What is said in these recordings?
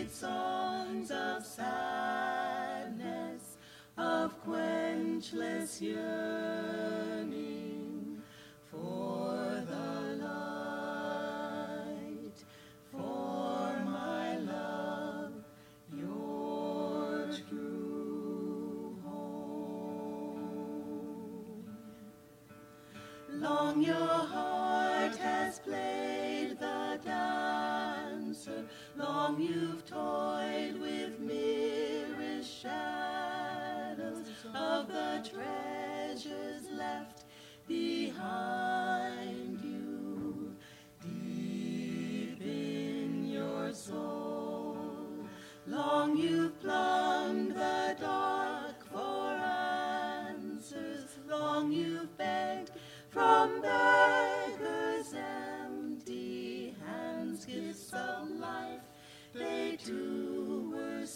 sweet songs of sadness, of quenchless yearning for the light, for my love, your true home. Long your heart has played the dancer, long you've toyed with mirror's shadows of the treasures left behind you, deep in your soul. Long you've plumbed the dark for answers, long you've begged from beggars' empty hands, gifts of life they too were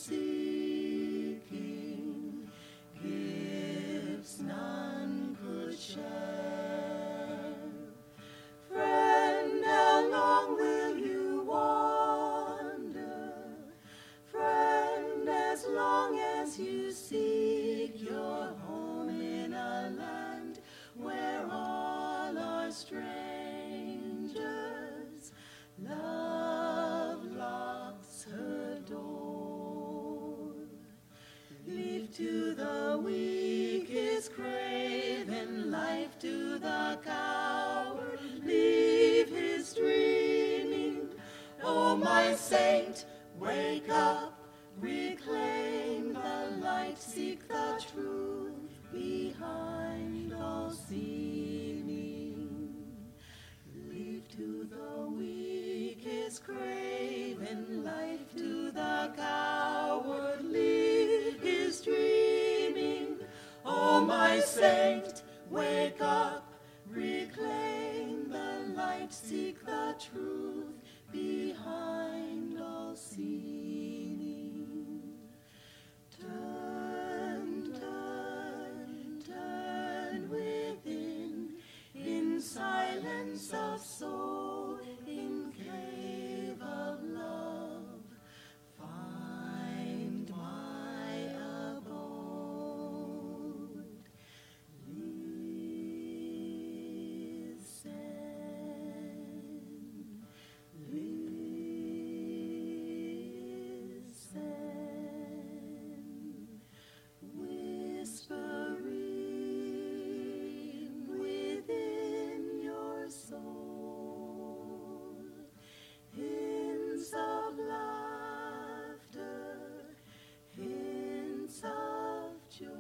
seeking, gifts none could share. Friend, how long will you wander? Friend, as long as you seek your home in a land where all are strangers, love locks her door. Leave to the weak his craven life, to the coward leave his dreaming. Oh, my saint, wake up, reclaim the light, seek the truth behind all seeming. Leave to the weak his craven life, to the coward leave his dreaming. Oh, my saint, wake up, reclaim the light, seek the truth behind all seeming. Turn, turn, turn within, in silence of soul, in cave of love, find my abode. Listen, whispering within your soul, hints of laughter, hints of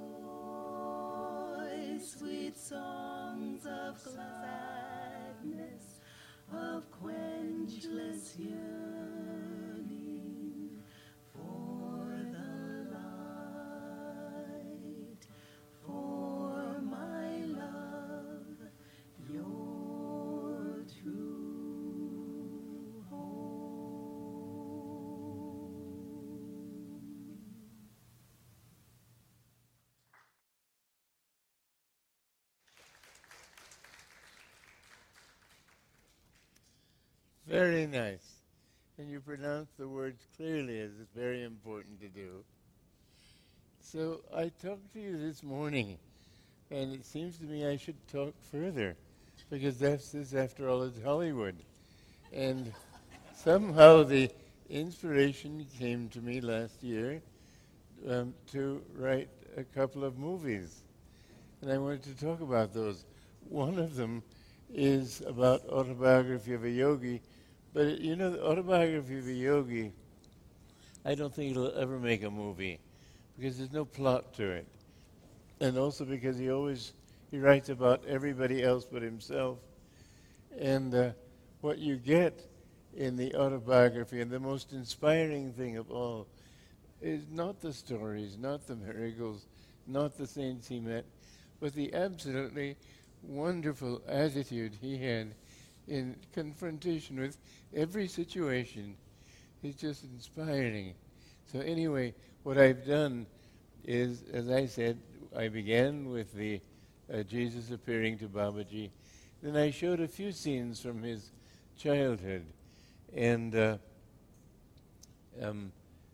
joy, sweet songs of gladness, of quenchless yearning for the light, for my love, your true home. Very nice. And you pronounce the words clearly, as it's very important to do. So I talked to you this morning, and it seems to me I should talk further, because this, after all, is Hollywood. And somehow the inspiration came to me last year to write a couple of movies. And I wanted to talk about those. One of them is about Autobiography of a Yogi. But, you know, the Autobiography of a Yogi, I don't think it'll ever make a movie because there's no plot to it. And also because he writes about everybody else but himself. And what you get in the autobiography, and the most inspiring thing of all, is not the stories, not the miracles, not the saints he met, but the absolutely wonderful attitude he had in confrontation with every situation. Is just inspiring. So anyway, what I've done is, as I said, I began with the Jesus appearing to Babaji. Then I showed a few scenes from his childhood. And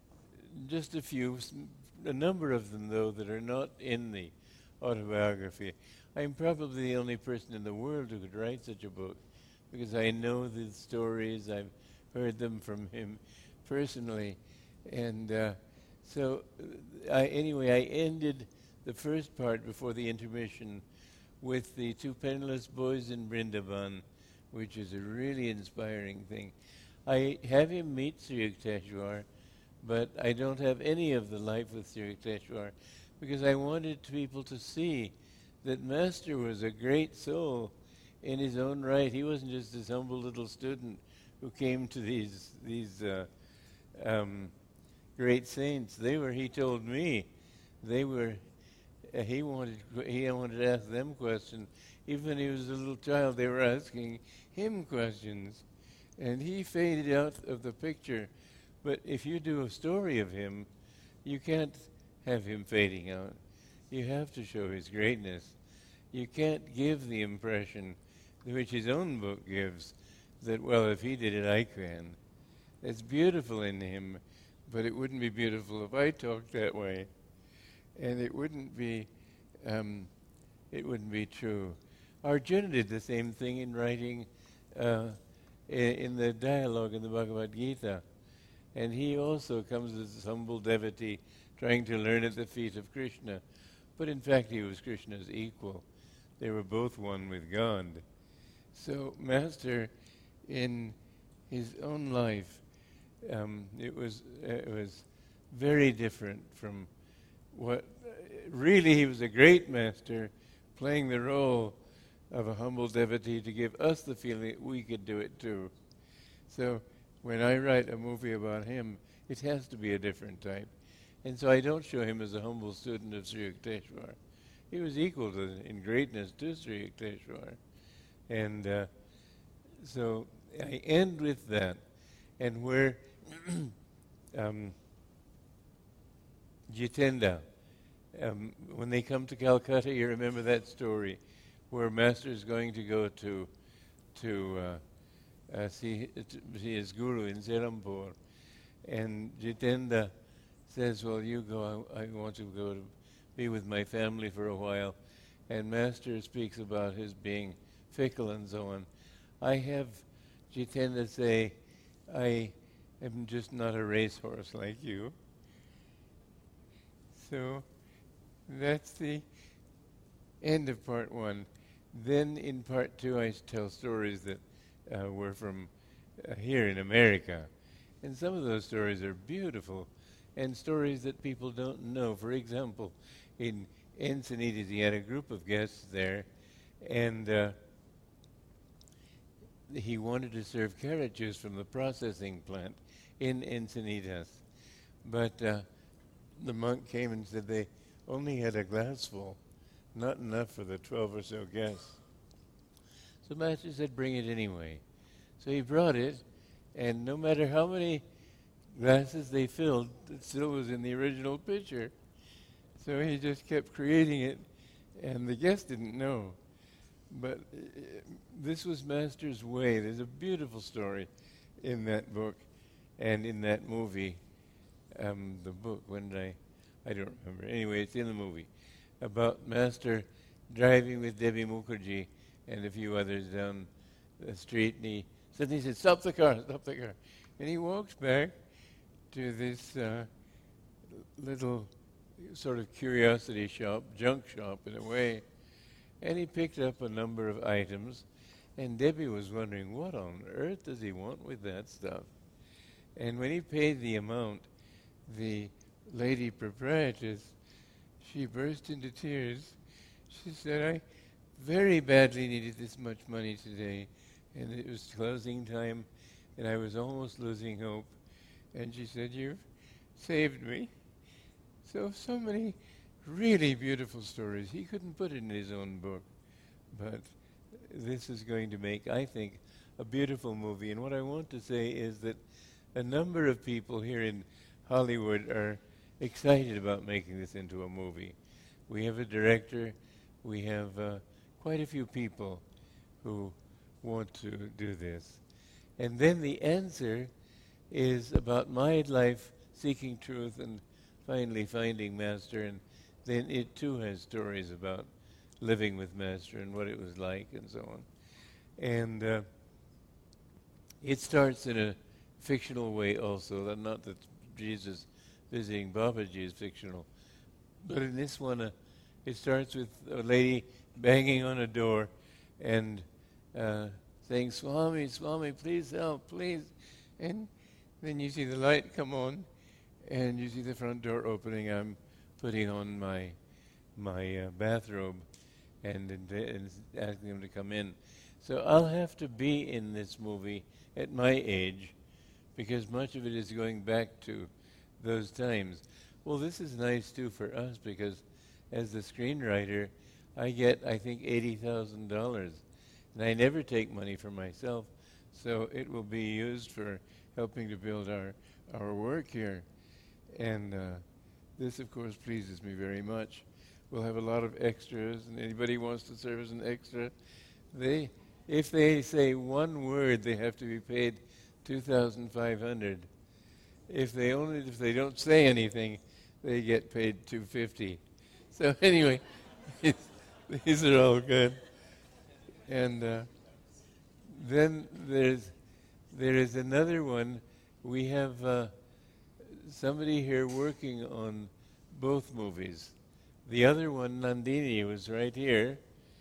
just a number of them, though, that are not in the autobiography. I'm probably the only person in the world who could write such a book, because I know the stories, I've heard them from him personally. And I ended the first part before the intermission with the two penniless boys in Vrindavan, which is a really inspiring thing. I have him meet Sri Yukteswar, but I don't have any of the life with Sri Yukteswar, because I wanted people to see that Master was a great soul in his own right. He wasn't just this humble little student who came to these great saints. He told me, he wanted to ask them questions. Even when he was a little child, they were asking him questions. And he faded out of the picture. But if you do a story of him, you can't have him fading out. You have to show his greatness. You can't give the impression, which his own book gives, that, well, if he did it, I can. It's beautiful in him, but it wouldn't be beautiful if I talked that way. And it wouldn't be true. Arjuna did the same thing in writing in the dialogue in the Bhagavad Gita. And he also comes as a humble devotee trying to learn at the feet of Krishna. But in fact, he was Krishna's equal. They were both one with God. So Master, in his own life, it was very different from what... really, he was a great master, playing the role of a humble devotee to give us the feeling that we could do it too. So when I write a movie about him, it has to be a different type. And so I don't show him as a humble student of Sri Yukteswar. He was equal in greatness to Sri Yukteswar. And so I end with that. And where Jitendra, when they come to Calcutta, you remember that story, where Master is going to go to see his guru in Serampore. And Jitendra says, well, you go, I want to go to be with my family for a while. And Master speaks about his being fickle and so on. I have Jitendra say, I am just not a racehorse like you. So that's the end of part one. Then in part two, I tell stories that were from here in America. And some of those stories are beautiful, and stories that people don't know. For example, in Encinitas, he had a group of guests there, and he wanted to serve carrot juice from the processing plant in Encinitas. But the monk came and said they only had a glass full, not enough for the 12 or so guests. So Master said, bring it anyway. So he brought it, and no matter how many glasses they filled, it still was in the original pitcher. So he just kept creating it, and the guests didn't know. But this was Master's way. There's a beautiful story in that book and in that movie. The book, when did I don't remember. Anyway, it's in the movie, about Master driving with Devi Mukherjee and a few others down the street, and he suddenly said, stop the car. And he walks back to this little sort of curiosity shop, junk shop in a way, and he picked up a number of items, and Debbie was wondering, what on earth does he want with that stuff? And when he paid the amount, the lady proprietress, she burst into tears. She said, I very badly needed this much money today, and it was closing time, and I was almost losing hope. And she said, you've saved me. So many really beautiful stories. He couldn't put it in his own book, but this is going to make, I think, a beautiful movie. And what I want to say is that a number of people here in Hollywood are excited about making this into a movie. We have a director. We have quite a few people who want to do this. And then the answer is about my life Seeking Truth and finally Finding Master, and then it too has stories about living with Master and what it was like and so on. And it starts in a fictional way also, not that Jesus visiting Babaji is fictional, but in this one it starts with a lady banging on a door and saying, Swami, Swami, please help, please. And then you see the light come on, and you see the front door opening. I'm putting on my bathrobe and asking them to come in. So I'll have to be in this movie at my age, because much of it is going back to those times. Well, this is nice too for us, because as the screenwriter, I get, I think, $80,000. And I never take money for myself, so it will be used for helping to build our work here. And this, of course, pleases me very much. We'll have a lot of extras, and anybody who wants to serve as an extra, if they say one word, they have to be paid $2,500. If they don't say anything, they get paid $250. So anyway, these are all good. And then there is another one. We have somebody here working on both movies. The other one, Nandini, was right here.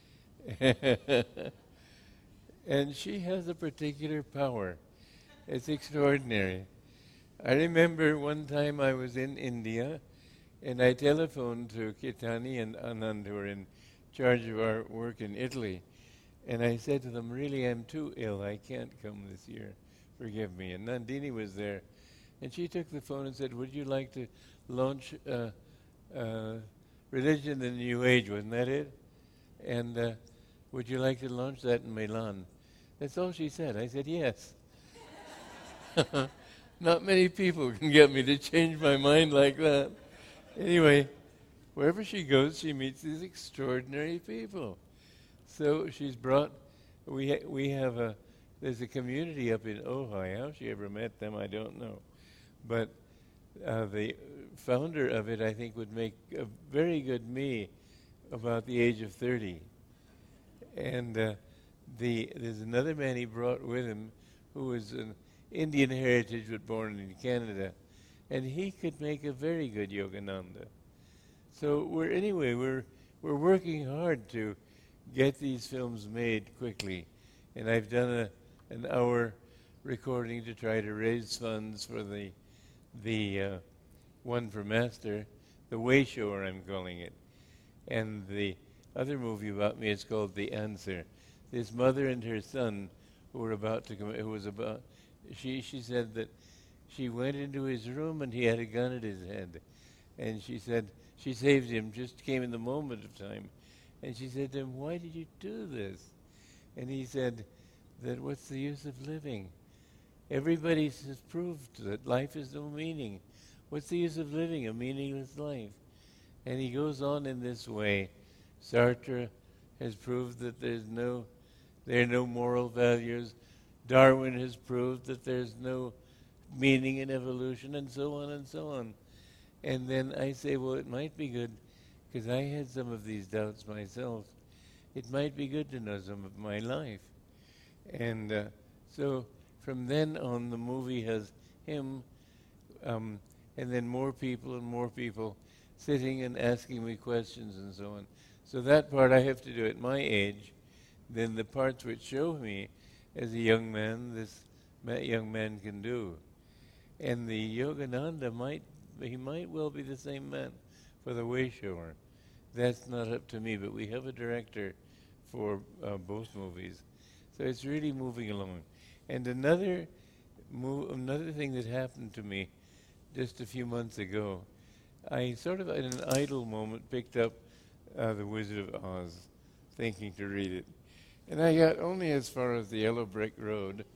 And she has a particular power. It's extraordinary. I remember one time I was in India, and I telephoned to Kitani and Anand, who were in charge of our work in Italy. And I said to them, really, I'm too ill. I can't come this year. Forgive me. And Nandini was there. And she took the phone and said, would you like to launch Religion in the New Age? Wasn't that it? And would you like to launch that in Milan? That's all she said. I said, yes. Not many people can get me to change my mind like that. Anyway, wherever she goes, she meets these extraordinary people. So she's brought, there's a community up in Ojai. How she ever met them, I don't know. But the founder of it, I think, would make a very good me about the age of 30. And there's another man he brought with him who was an Indian heritage but born in Canada. And he could make a very good Yogananda. So we're working hard to get these films made quickly. And I've done an hour recording to try to raise funds for the one for Master, The Way Shower, I'm calling it. And the other movie about me is called The Answer. This mother and her son who were about to come, she said that she went into his room and he had a gun at his head. And she said, she saved him, just came in the moment of time. And she said to him, why did you do this? And he said that what's the use of living? Everybody has proved that life has no meaning. What's the use of living a meaningless life? And he goes on in this way. Sartre has proved that there are no moral values. Darwin has proved that there's no meaning in evolution, and so on and so on. And then I say, well, it might be good, because I had some of these doubts myself. It might be good to know some of my life. And so from then on, the movie has him, and then more people sitting and asking me questions and so on. So that part I have to do at my age. Then the parts which show me as a young man, this young man can do. And the Yogananda might well be the same man for The Way Shower. That's not up to me, but we have a director for both movies. So it's really moving along. And another thing that happened to me just a few months ago, I sort of in an idle moment picked up The Wizard of Oz, thinking to read it. And I got only as far as the Yellow Brick Road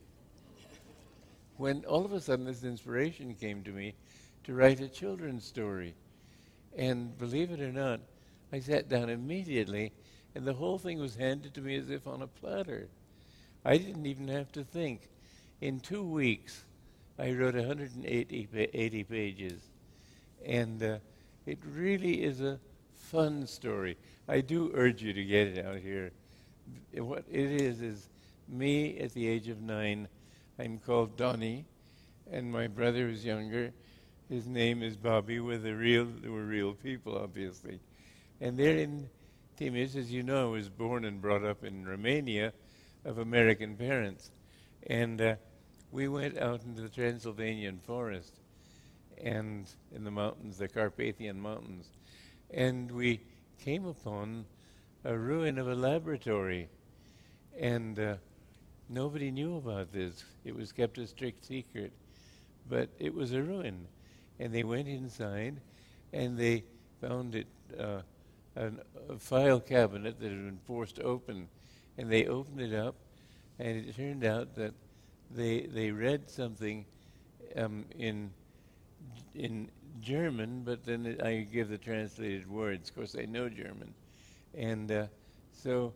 when all of a sudden this inspiration came to me to write a children's story. And believe it or not, I sat down immediately, and the whole thing was handed to me as if on a platter. I didn't even have to think. In 2 weeks, I wrote 180 pages, and it really is a fun story. I do urge you to get it out here. What it is me at the age of 9. I'm called Donnie, and my brother who's younger, his name is Bobby. We're real people, obviously. And they're in Timis. As you know, I was born and brought up in Romania of American parents. And we went out into the Transylvanian forest and in the mountains, the Carpathian Mountains. And we came upon a ruin of a laboratory. And nobody knew about this. It was kept a strict secret. But it was a ruin. And they went inside, and they found it a file cabinet that had been forced open. And they opened it up, and it turned out that they read something in German, but then I give the translated words. Of course, I know German. And so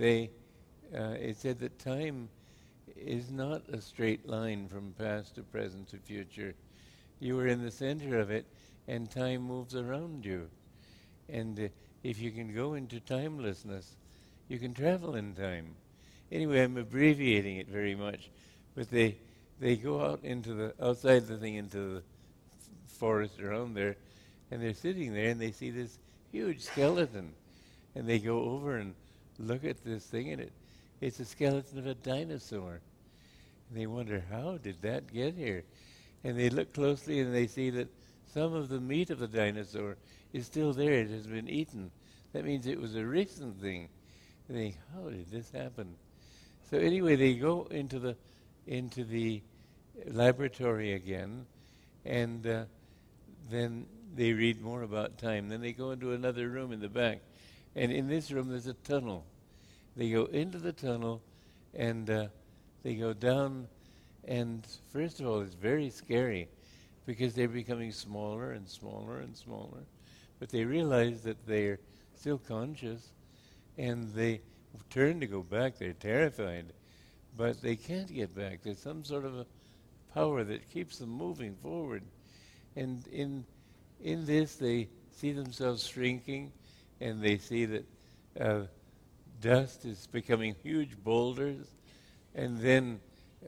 it said that time is not a straight line from past to present to future. You are in the center of it, and time moves around you. And if you can go into timelessness, you can travel in time. Anyway, I'm abbreviating it very much, but they go out outside the thing into the forest around there, and they're sitting there, and they see this huge skeleton, and they go over and look at this thing, and it's a skeleton of a dinosaur. And they wonder, how did that get here? And they look closely, and they see that some of the meat of the dinosaur is still there. It has been eaten. That means it was a recent thing. And they think, how did this happen? So anyway, they go into the laboratory again, and then they read more about time. Then they go into another room in the back. And in this room, there's a tunnel. They go into the tunnel, and they go down. And first of all, it's very scary because they're becoming smaller and smaller and smaller. But they realize that they're still conscious, and they turn to go back. They're terrified, but they can't get back. There's some sort of a power that keeps them moving forward. And in this, they see themselves shrinking, and they see that dust is becoming huge boulders, and then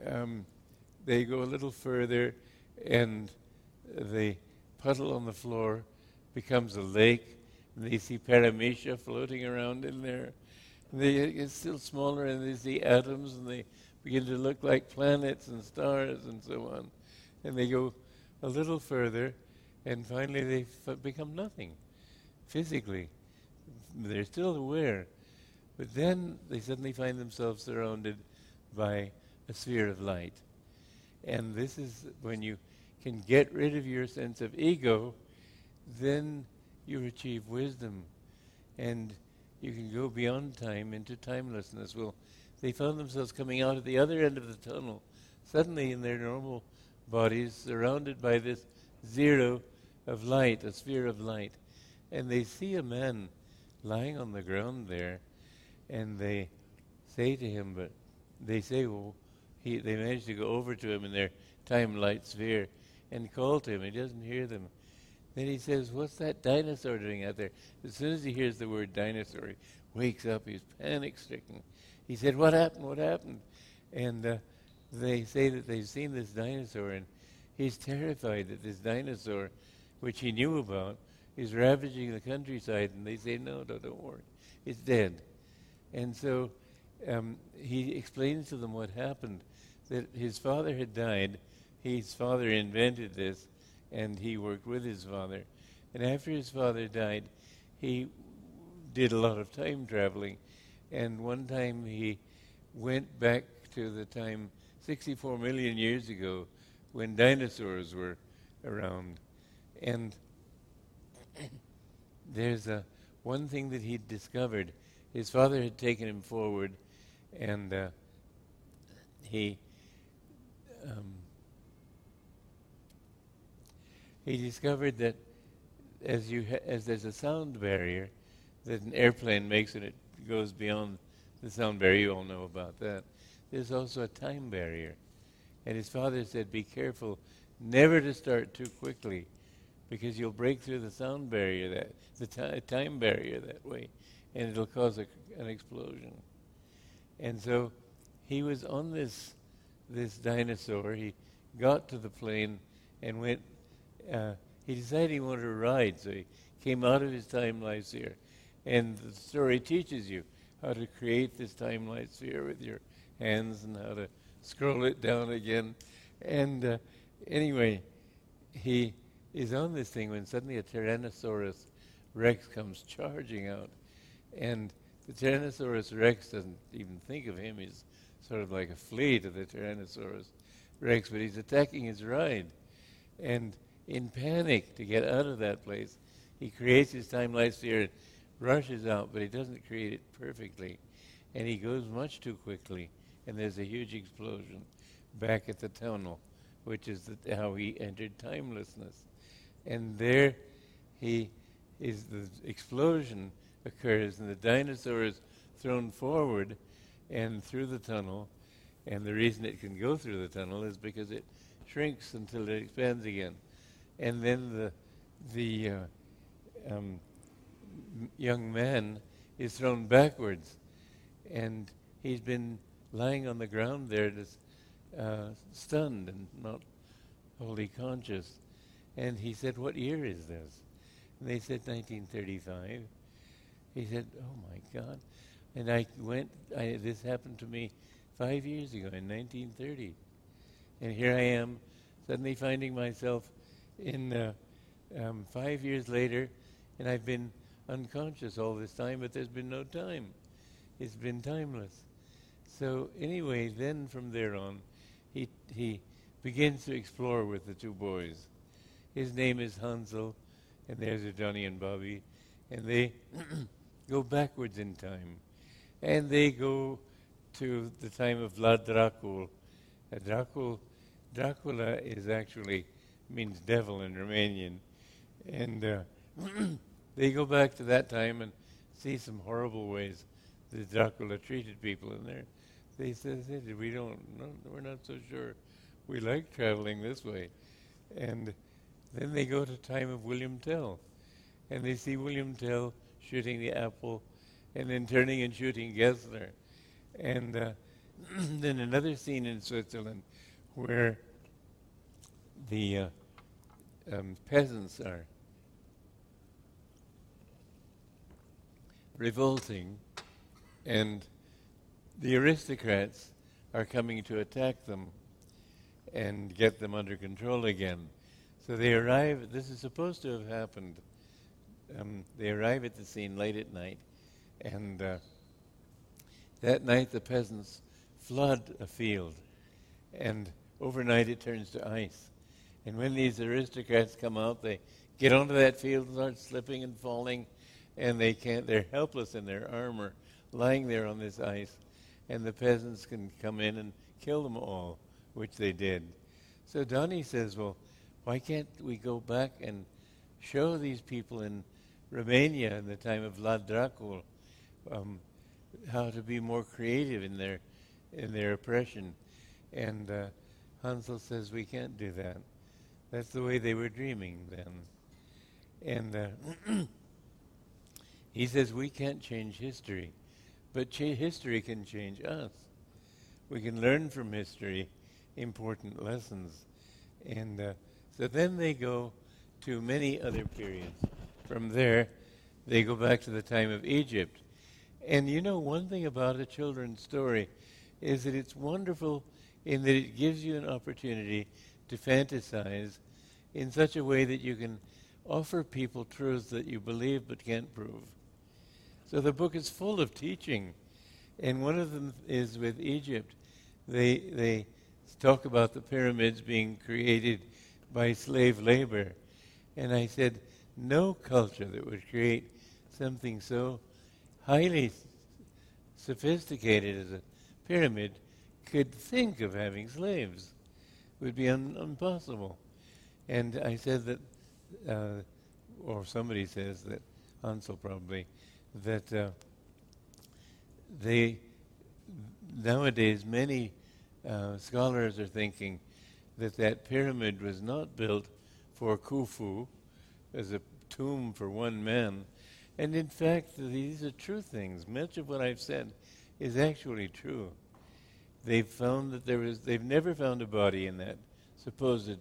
they go a little further, and the puddle on the floor becomes a lake, and they see Paramecia floating around in there. And they get still smaller, and they see atoms, and they begin to look like planets and stars and so on. And they go a little further, and finally they become nothing, physically. They're still aware, but then they suddenly find themselves surrounded by a sphere of light. And this is when you can get rid of your sense of ego, then you achieve wisdom, and you can go beyond time into timelessness. Well, they found themselves coming out at the other end of the tunnel, suddenly in their normal bodies, surrounded by this zero of light, a sphere of light. And they see a man lying on the ground there, and they say to him, but they say, well, they manage to go over to him in their time-light sphere and call to him. He doesn't hear them. Then he says, what's that dinosaur doing out there? As soon as he hears the word dinosaur, he wakes up. He's panic-stricken. He said, what happened? What happened? And they say that they've seen this dinosaur, and he's terrified that this dinosaur, which he knew about, is ravaging the countryside. And they say, no, don't worry. It's dead. And so he explains to them what happened, that his father had died. His father invented this, and he worked with his father. And after his father died, he did a lot of time traveling. And one time he went back to the time 64 million years ago when dinosaurs were around. And there's one thing that he'd discovered. His father had taken him forward, and he discovered that as there's a sound barrier that an airplane makes when it goes beyond the sound barrier, you all know about that, there's also a time barrier. And his father said, be careful never to start too quickly, because you'll break through the sound barrier, the time barrier that way, and it'll cause an explosion. And so he was on this dinosaur. He got to the plane and went. He decided he wanted to ride, so he came out of his time-life sphere. And the story teaches you how to create this time-life sphere with your hands and how to scroll it down again. And anyway, he is on this thing when suddenly a Tyrannosaurus Rex comes charging out. And the Tyrannosaurus Rex doesn't even think of him. He's sort of like a flea to the Tyrannosaurus Rex, but he's attacking his ride. And in panic to get out of that place, he creates his time-life sphere and rushes out, but he doesn't create it perfectly. And he goes much too quickly, and there's a huge explosion back at the tunnel, which is how he entered timelessness. And there the explosion occurs, and the dinosaur is thrown forward and through the tunnel. And the reason it can go through the tunnel is because it shrinks until it expands again. And then the young man is thrown backwards, and he's been lying on the ground there, just stunned and not wholly conscious. And he said, what year is this? And they said 1935. He said, oh my God. And this happened to me 5 years ago in 1930. And here I am suddenly finding myself in 5 years later, and I've been unconscious all this time, but there's been no time. It's been timeless. So anyway, then from there on, he begins to explore with the two boys. His name is Hansel, and there's Johnny and Bobby, and they go backwards in time. And they go to the time of Vlad Dracul. Dracula is actually means devil in Romanian. And they go back to that time and see some horrible ways that Dracula treated people in there. They said, we're not so sure. We like traveling this way. And then they go to time of William Tell. And they see William Tell shooting the apple and then turning and shooting Gessler. And then another scene in Switzerland where the peasants are revolting, and the aristocrats are coming to attack them and get them under control again. So they arrive, this is supposed to have happened, they arrive at the scene late at night, and that night the peasants flood a field, and overnight it turns to ice. And when these aristocrats come out, they get onto that field and start slipping and falling, and they're helpless in their armor, lying there on this ice, and the peasants can come in and kill them all, which they did. So Donnie says, well, why can't we go back and show these people in Romania in the time of Vlad Dracul how to be more creative in their oppression? And Hansel says, we can't do that. That's the way they were dreaming then. And he says, we can't change history, but history can change us. We can learn from history important lessons. And so then they go to many other periods. From there, they go back to the time of Egypt. And you know, one thing about a children's story is that it's wonderful in that it gives you an opportunity to fantasize in such a way that you can offer people truths that you believe but can't prove. So the book is full of teaching, and one of them is with Egypt. They talk about the pyramids being created by slave labor. And I said, no culture that would create something so highly sophisticated as a pyramid could think of having slaves. It would be impossible. And I said that, or somebody says that, Hansel probably, that nowadays many scholars are thinking that that pyramid was not built for Khufu as a tomb for one man. And in fact, these are true things. Much of what I've said is actually true. They've found that they've never found a body in that supposed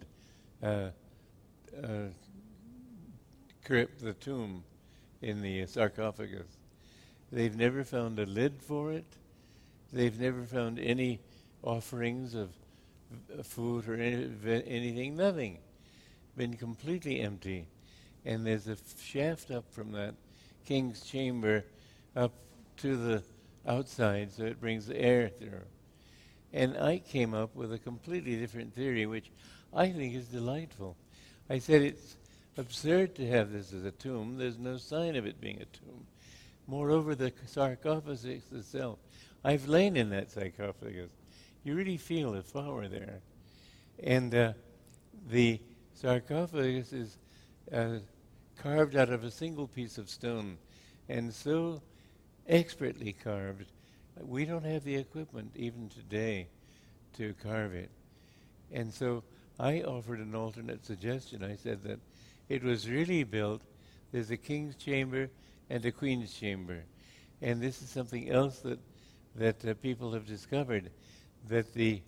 crypt, the tomb, in the sarcophagus. They've never found a lid for it. They've never found any offerings of food or anything, nothing. Been completely empty. And there's a shaft up from that king's chamber up to the outside, so it brings the air through. And I came up with a completely different theory, which I think is delightful. I said it's absurd to have this as a tomb. There's no sign of it being a tomb. Moreover, the sarcophagus itself, I've lain in that sarcophagus. You really feel if I were there. And the sarcophagus is carved out of a single piece of stone, and so expertly carved, we don't have the equipment even today to carve it. And so I offered an alternate suggestion. I said that it was really built, there's a king's chamber and a queen's chamber. And this is something else that people have discovered, that the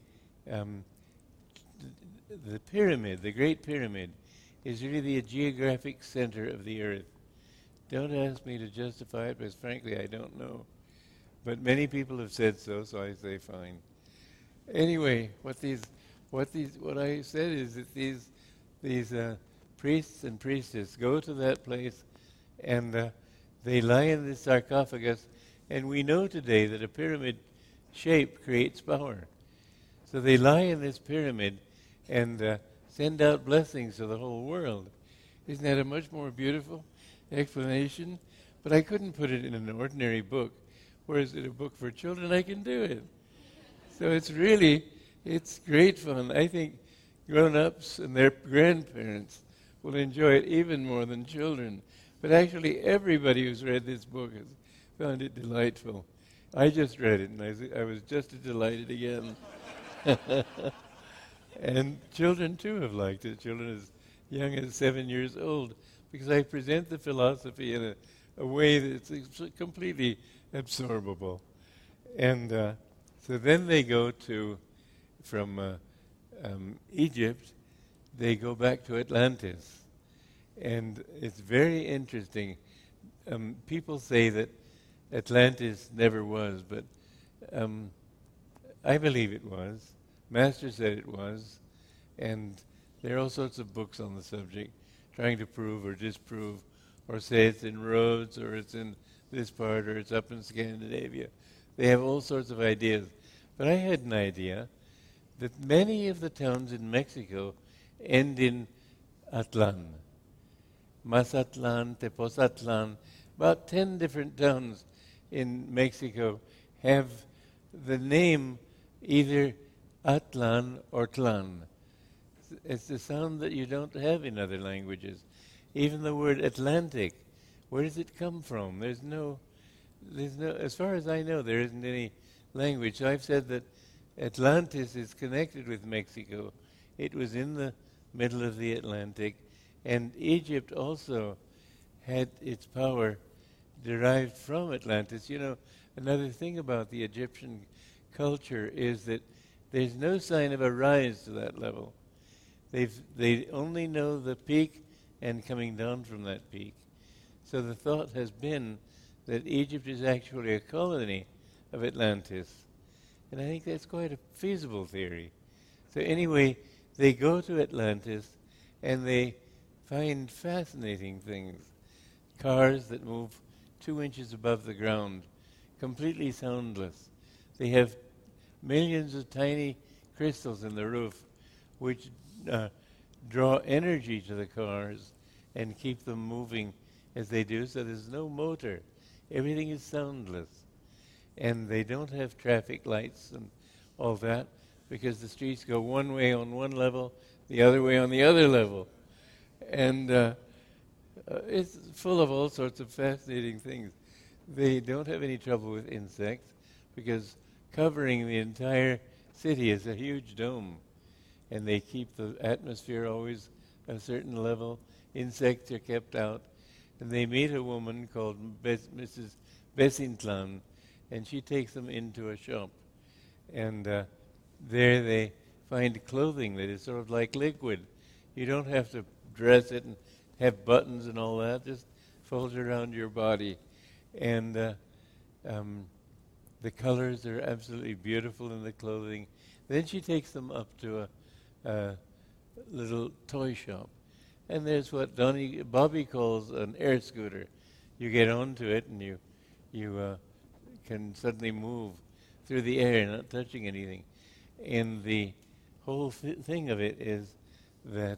pyramid, the Great Pyramid, is really the geographic center of the earth. Don't ask me to justify it, because frankly I don't know. But many people have said so I say fine. Anyway, what I said is that these priests and priestesses go to that place, and they lie in this sarcophagus, and we know today that a pyramid shape creates power. So they lie in this pyramid and send out blessings to the whole world. Isn't that a much more beautiful explanation? But I couldn't put it in an ordinary book. Whereas in a book for children, I can do it. So it's great fun. I think grown-ups and their grandparents will enjoy it even more than children. But actually, everybody who's read this book has found it delightful. I just read it, and I was just as delighted again. And children, too, have liked it. Children as young as 7 years old, because I present the philosophy in a way that's completely absorbable. And so then they go from Egypt, they go back to Atlantis. And it's very interesting. People say that Atlantis never was, but I believe it was. Master said it was. And there are all sorts of books on the subject, trying to prove or disprove, or say it's in Rhodes, or it's in this part, or it's up in Scandinavia. They have all sorts of ideas. But I had an idea that many of the towns in Mexico end in Atlan. Mazatlan, Tepozatlan, about 10 different towns in Mexico have the name either Atlan or Tlan. It's a sound that you don't have in other languages. Even the word Atlantic, where does it come from? There's no, as far as I know, there isn't any language. So I've said that Atlantis is connected with Mexico. It was in the middle of the Atlantic, and Egypt also had its power derived from Atlantis. You know, another thing about the Egyptian culture is that there's no sign of a rise to that level. They only know the peak and coming down from that peak. So the thought has been that Egypt is actually a colony of Atlantis. And I think that's quite a feasible theory. So anyway, they go to Atlantis and they find fascinating things. Cars that move 2 inches above the ground, completely soundless. They have millions of tiny crystals in the roof which draw energy to the cars and keep them moving as they do, so there's no motor. Everything is soundless. And they don't have traffic lights and all that, because the streets go one way on one level, the other way on the other level. And it's full of all sorts of fascinating things. They don't have any trouble with insects, because covering the entire city is a huge dome, and they keep the atmosphere always a certain level. Insects are kept out. And they meet a woman called Mrs. Bessington, and she takes them into a shop. And there they find clothing that is sort of like liquid. You don't have to dress it and have buttons and all that. Just fold it around your body. And the colors are absolutely beautiful in the clothing. Then she takes them up to a little toy shop. And there's what Bobby calls an air scooter. You get onto it and you can suddenly move through the air, not touching anything. And the whole thing of it is that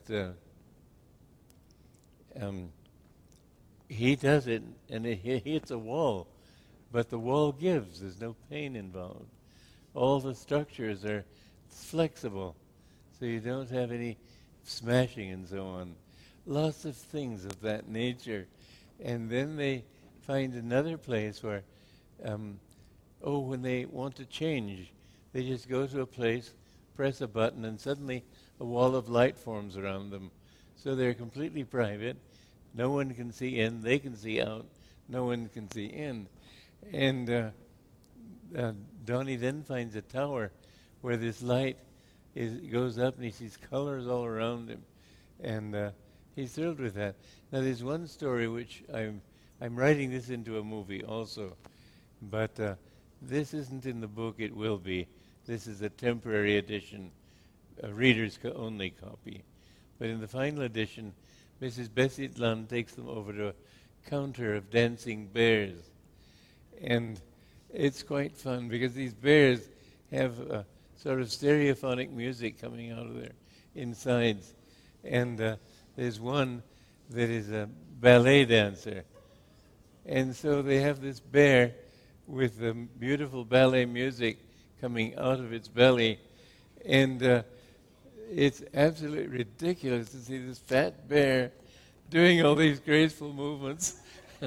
he does it and it hits a wall, but the wall gives. There's no pain involved. All the structures are flexible, so you don't have any smashing and so on. Lots of things of that nature. And then they find another place where, when they want to change, they just go to a place, press a button, and suddenly a wall of light forms around them. So they're completely private. No one can see in. They can see out. No one can see in. And Donnie then finds a tower where this light goes up, and he sees colors all around him. And he's thrilled with that. Now, there's one story which I'm writing this into a movie also, but this isn't in the book. It will be. This is a temporary edition, a reader's only copy. But in the final edition, Mrs. Bessie Lund takes them over to a counter of dancing bears. And it's quite fun because these bears have a sort of stereophonic music coming out of their insides. And there's one that is a ballet dancer. And so they have this bear with the beautiful ballet music coming out of its belly. And it's absolutely ridiculous to see this fat bear doing all these graceful movements.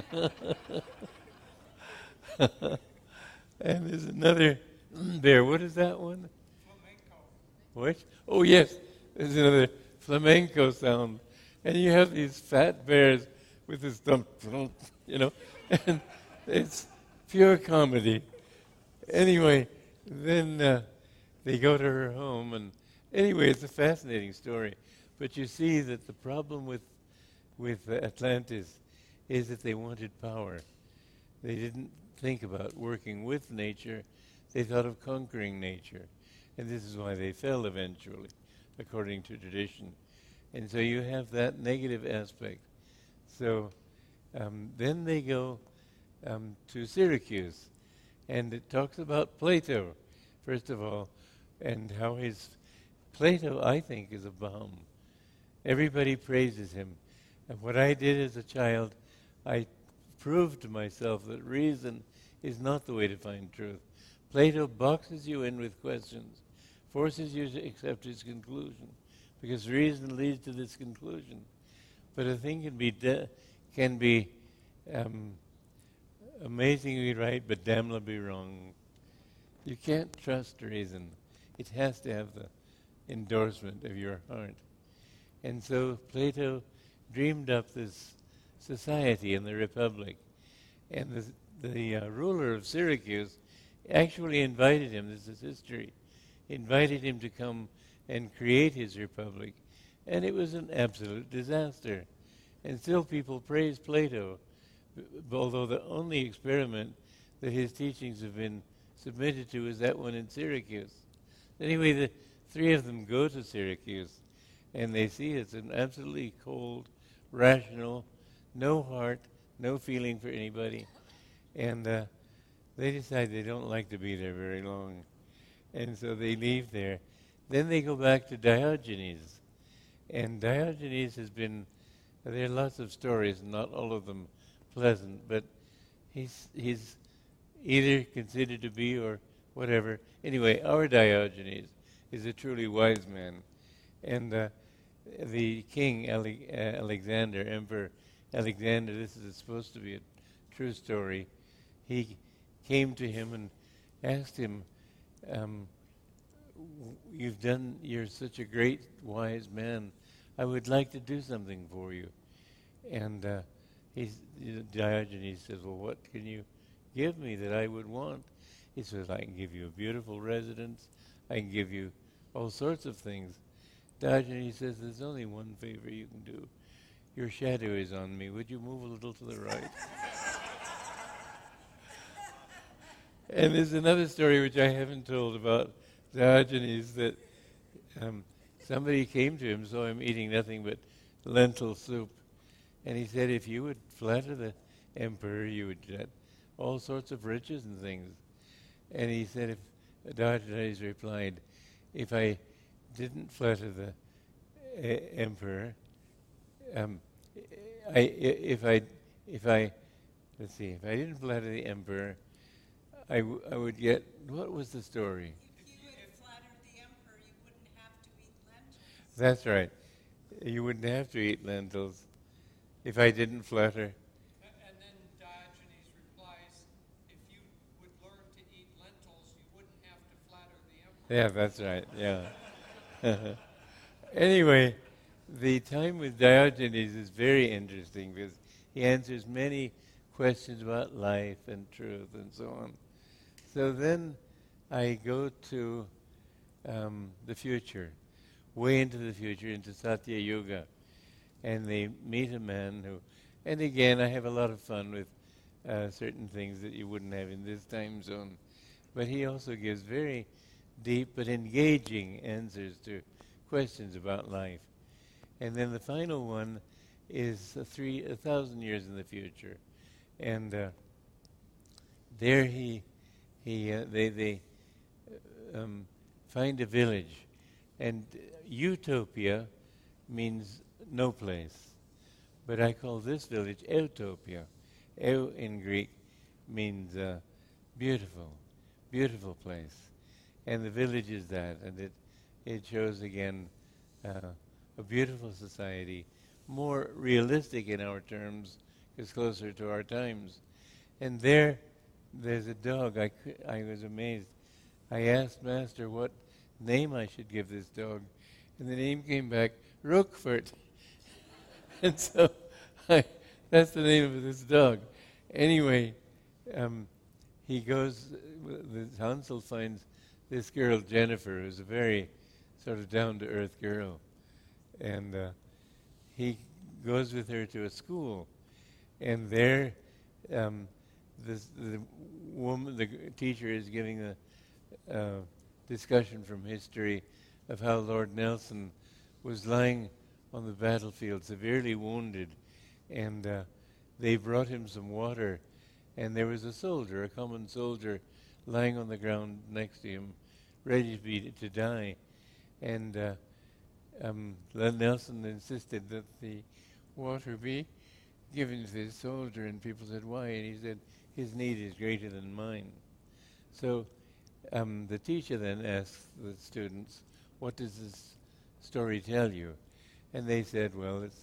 And there's another bear. What is that one? Flamenco. What? Oh, yes. There's another flamenco sound. And you have these fat bears with this thump, and it's pure comedy. Anyway, then they go to her home, and anyway, it's a fascinating story. But you see that the problem with Atlantis is that they wanted power. They didn't think about working with nature. They thought of conquering nature. And this is why they fell eventually, according to tradition. And so you have that negative aspect. So then they go to Syracuse, and it talks about Plato, first of all, and how Plato, I think, is a bomb. Everybody praises him. And what I did as a child, I proved to myself that reason is not the way to find truth. Plato boxes you in with questions, forces you to accept his conclusion, because reason leads to this conclusion. But a thing can be amazingly right, but damnably wrong. You can't trust reason. It has to have the endorsement of your heart. And so Plato dreamed up this society in the Republic. And the ruler of Syracuse actually invited him, this is history, invited him to come and create his republic. And it was an absolute disaster. And still people praise Plato, although the only experiment that his teachings have been submitted to is that one in Syracuse. Anyway, the three of them go to Syracuse, and they see it's an absolutely cold, rational, no heart, no feeling for anybody. And they decide they don't like to be there very long. And so they leave there. Then they go back to Diogenes. And Diogenes has been, there are lots of stories, not all of them pleasant, but he's either considered to be or whatever. Anyway, our Diogenes is a truly wise man. And the king, Alexander, Emperor Alexander, this is supposed to be a true story, he came to him and asked him, you're such a great, wise man. I would like to do something for you. And Diogenes says, well, what can you give me that I would want? He says, I can give you a beautiful residence. I can give you all sorts of things. Diogenes says, there's only one favor you can do. Your shadow is on me. Would you move a little to the right? And there's another story which I haven't told about Diogenes, that somebody came to him, saw him eating nothing but lentil soup. And he said, if you would flatter the emperor, you would get all sorts of riches and things. And he said, if Diogenes replied, if I didn't flatter the emperor, if I didn't flatter the emperor, I would get, what was the story? If you would flatter the emperor, you wouldn't have to eat lentils. That's right. You wouldn't have to eat lentils if I didn't flatter. And then Diogenes replies, if you would learn to eat lentils, you wouldn't have to flatter the emperor. Yeah, that's right. Yeah. Anyway, the time with Diogenes is very interesting because he answers many questions about life and truth and so on. So then I go to the future, way into the future, into Satya Yuga. And they meet a man who, and again, I have a lot of fun with certain things that you wouldn't have in this time zone. But he also gives very deep but engaging answers to questions about life. And then the final one is 1,000 years in the future. And there they find a village. And utopia means no place. But I call this village Eutopia. Eu in Greek means beautiful, beautiful place. And the village is that. And it shows again a beautiful society, more realistic in our terms, is closer to our times. And there's a dog. I was amazed. I asked Master what name I should give this dog, and the name came back, Rookfort. And so that's the name of this dog. Anyway, he goes, Hansel finds this girl, Jennifer, who's a very sort of down-to-earth girl. And he goes with her to a school. And there, the teacher is giving a discussion from history of how Lord Nelson was lying on the battlefield, severely wounded, and they brought him some water, and there was a soldier, a common soldier, lying on the ground next to him, ready to die, and Nelson insisted that the water be given to this soldier, and people said, why? And he said, his need is greater than mine. So the teacher then asked the students, what does this story tell you? And they said, well, it's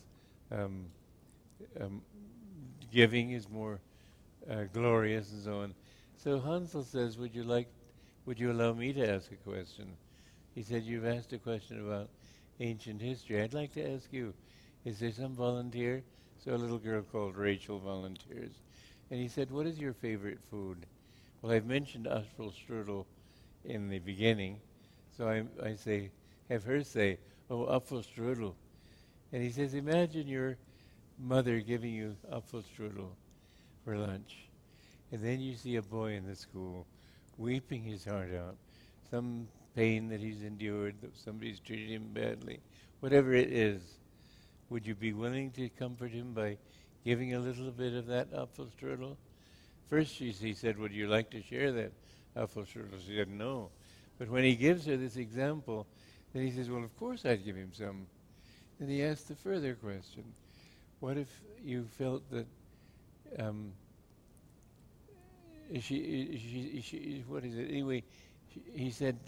giving is more glorious and so on. So Hansel says, would you allow me to ask a question? He said, you've asked a question about ancient history. I'd like to ask you, is there some volunteer? So a little girl called Rachel volunteers. And he said, what is your favorite food? Well, I've mentioned Apfelstrudel in the beginning, so I say, have her say, oh, Apfelstrudel. And he says, imagine your mother giving you Apfelstrudel for lunch. And then you see a boy in the school weeping his heart out, some pain that he's endured, that somebody's treated him badly, whatever it is. Would you be willing to comfort him by giving a little bit of that Apfelstrudel? First he said, would you like to share that Apfelstrudel? She said, no. But when he gives her this example, then he says, well, of course I'd give him some. Then he asked the further question, what if you felt that what is it? Anyway, he said,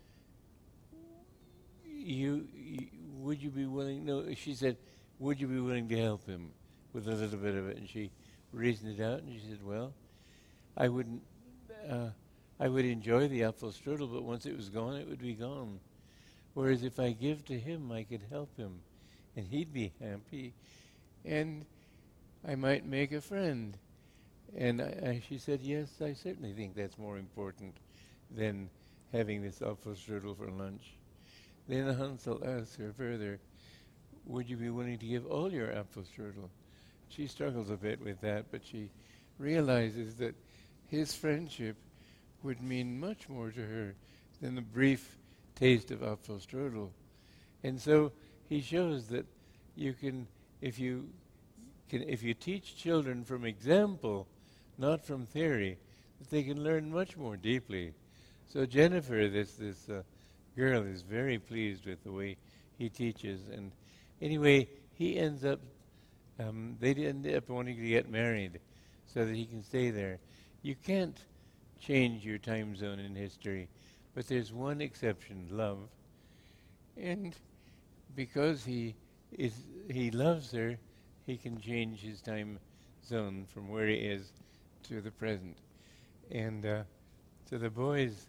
would you be willing? No, she said, would you be willing to help him with a little bit of it? And she reasoned it out, and she said, well, I I would enjoy the Apfelstrudel, but once it was gone, it would be gone. Whereas if I give to him, I could help him, and he'd be happy, and I might make a friend. And she said, yes, I certainly think that's more important than having this Apfelstrudel for lunch. Then Hansel asked her further, would you be willing to give all your Apfelstrudel? She struggles a bit with that, but she realizes that his friendship would mean much more to her than the brief taste of Apfelstrudel. And so he shows that you can, if you teach children from example, not from theory, that they can learn much more deeply. So Jennifer, this girl, is very pleased with the way he teaches. And anyway, he ends up, they end up wanting to get married so that he can stay there. You can't change your time zone in history, but there's one exception, love. And because he loves her, he can change his time zone from where he is to the present. And so the boys,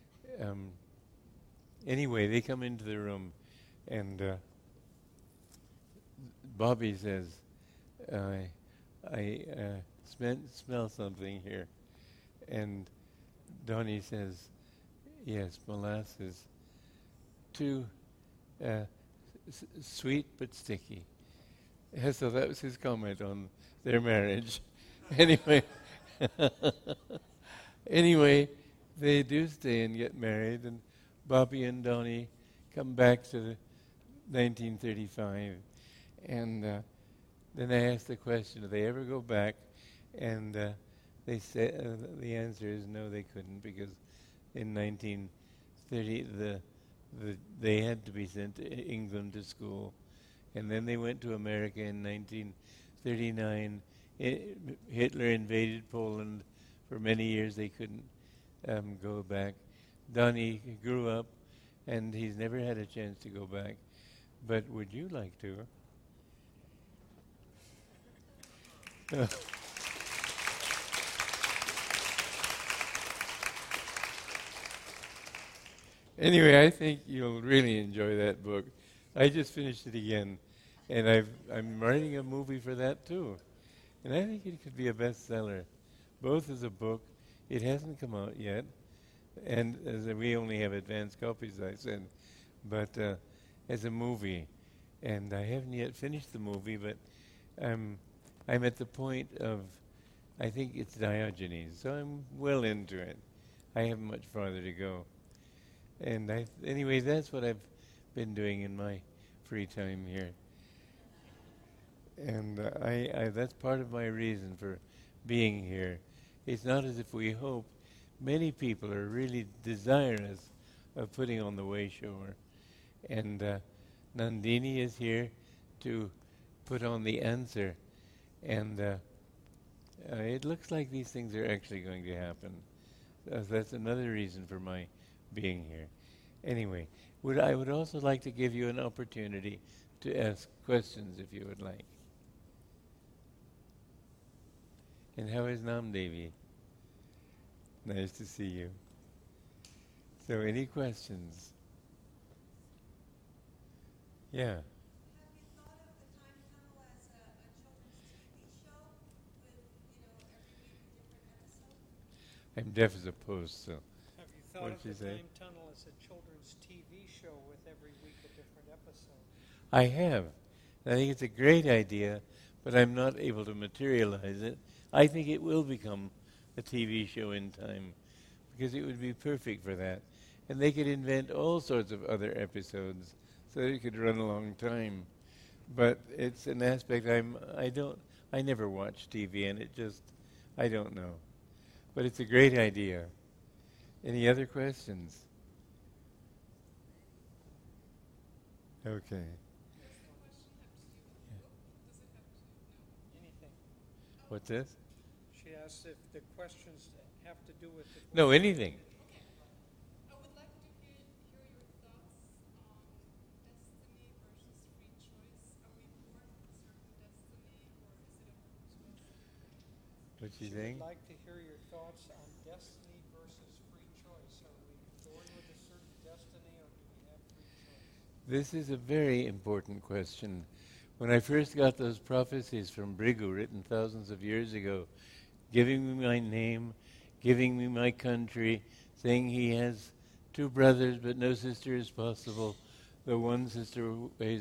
anyway, they come into the room, and Bobby says, I smell something here. And Donnie says, yes, molasses. Too sweet but sticky. So that was his comment on their marriage. Anyway, they do stay and get married, and Bobby and Donnie come back to 1935. And then I asked the question, do they ever go back? And they said the answer is no, they couldn't, because in 1930 they had to be sent to England to school, and then they went to America in 1939. Hitler invaded Poland. For many years they couldn't go back. Donnie grew up, and he's never had a chance to go back. But would you like to? Anyway, I think you'll really enjoy that book. I just finished it again, and I'm writing a movie for that too. And I think it could be a bestseller, both as a book. It hasn't come out yet, and we only have advanced copies, I said, but as a movie. And I haven't yet finished the movie, but I'm at the point of, I think it's Diogenes, so I'm well into it. I haven't much farther to go. And anyway, that's what I've been doing in my free time here. And that's part of my reason for being here. It's not as if we hope. Many people are really desirous of putting on the Way Shower. And Nandini is here to put on the answer. And it looks like these things are actually going to happen. That's another reason for my being here. Anyway, I would also like to give you an opportunity to ask questions if you would like. And how is Namdevi? Nice to see you. So any questions? Yeah. Have you thought of the Time Tunnel as a children's TV show with, every week a different episode? I'm deaf as a post, so. Have you thought What'd of you the say? Time Tunnel as a children's TV show with every week a different episode? I have. I think it's a great idea, but I'm not able to materialize it. I think it will become a TV show in time, because it would be perfect for that. And they could invent all sorts of other episodes so that it could run a long time. But it's an aspect I never watch TV, and I don't know. But it's a great idea. Any other questions? Okay. Anything. What's this? She asked if the questions have to do with the book. No, anything. I would like to hear your thoughts on destiny versus free choice. Are we born with a certain destiny, or is it a choice? What you She think? would like to hear your thoughts on destiny versus free destiny or do we have free choice? This is a very important question. When I first got those prophecies from Brigu, written thousands of years ago, giving me my name, giving me my country, saying he has 2 brothers but no sister is possible, the one sister,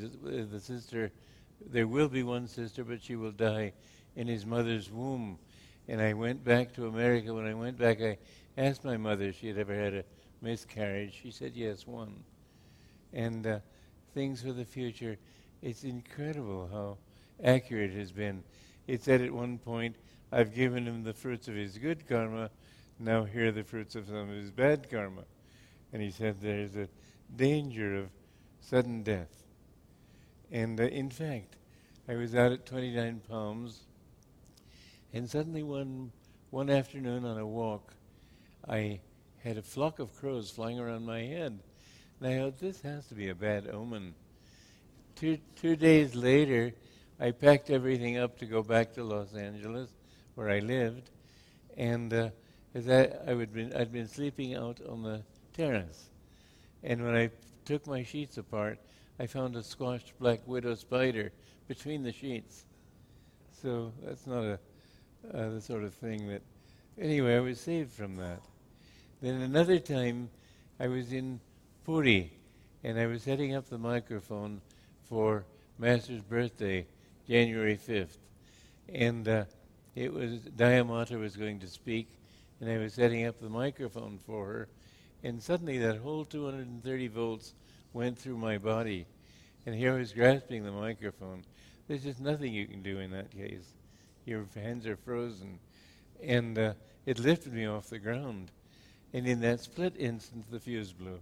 there will be one sister but she will die in his mother's womb. And I went back to America. When I went back, I asked my mother if she had ever had a miscarriage. She said yes, one. And things for the future. It's incredible how accurate it has been. It said at one point, I've given him the fruits of his good karma, now here are the fruits of some of his bad karma. And he said there's a danger of sudden death. And in fact, I was out at 29 Palms, and suddenly one afternoon on a walk, I had a flock of crows flying around my head. And I thought, this has to be a bad omen. Two days later, I packed everything up to go back to Los Angeles, where I lived, and as I'd been sleeping out on the terrace. And when I took my sheets apart, I found a squashed black widow spider between the sheets. So that's not the sort of thing that... Anyway, I was saved from that. Then another time, I was in Puri, and I was setting up the microphone for Master's birthday, January 5th. And it was Dayamata was going to speak, and I was setting up the microphone for her. And suddenly that whole 230 volts went through my body. And here I was grasping the microphone. There's just nothing you can do in that case. Your hands are frozen. And it lifted me off the ground. And in that split instant, the fuse blew.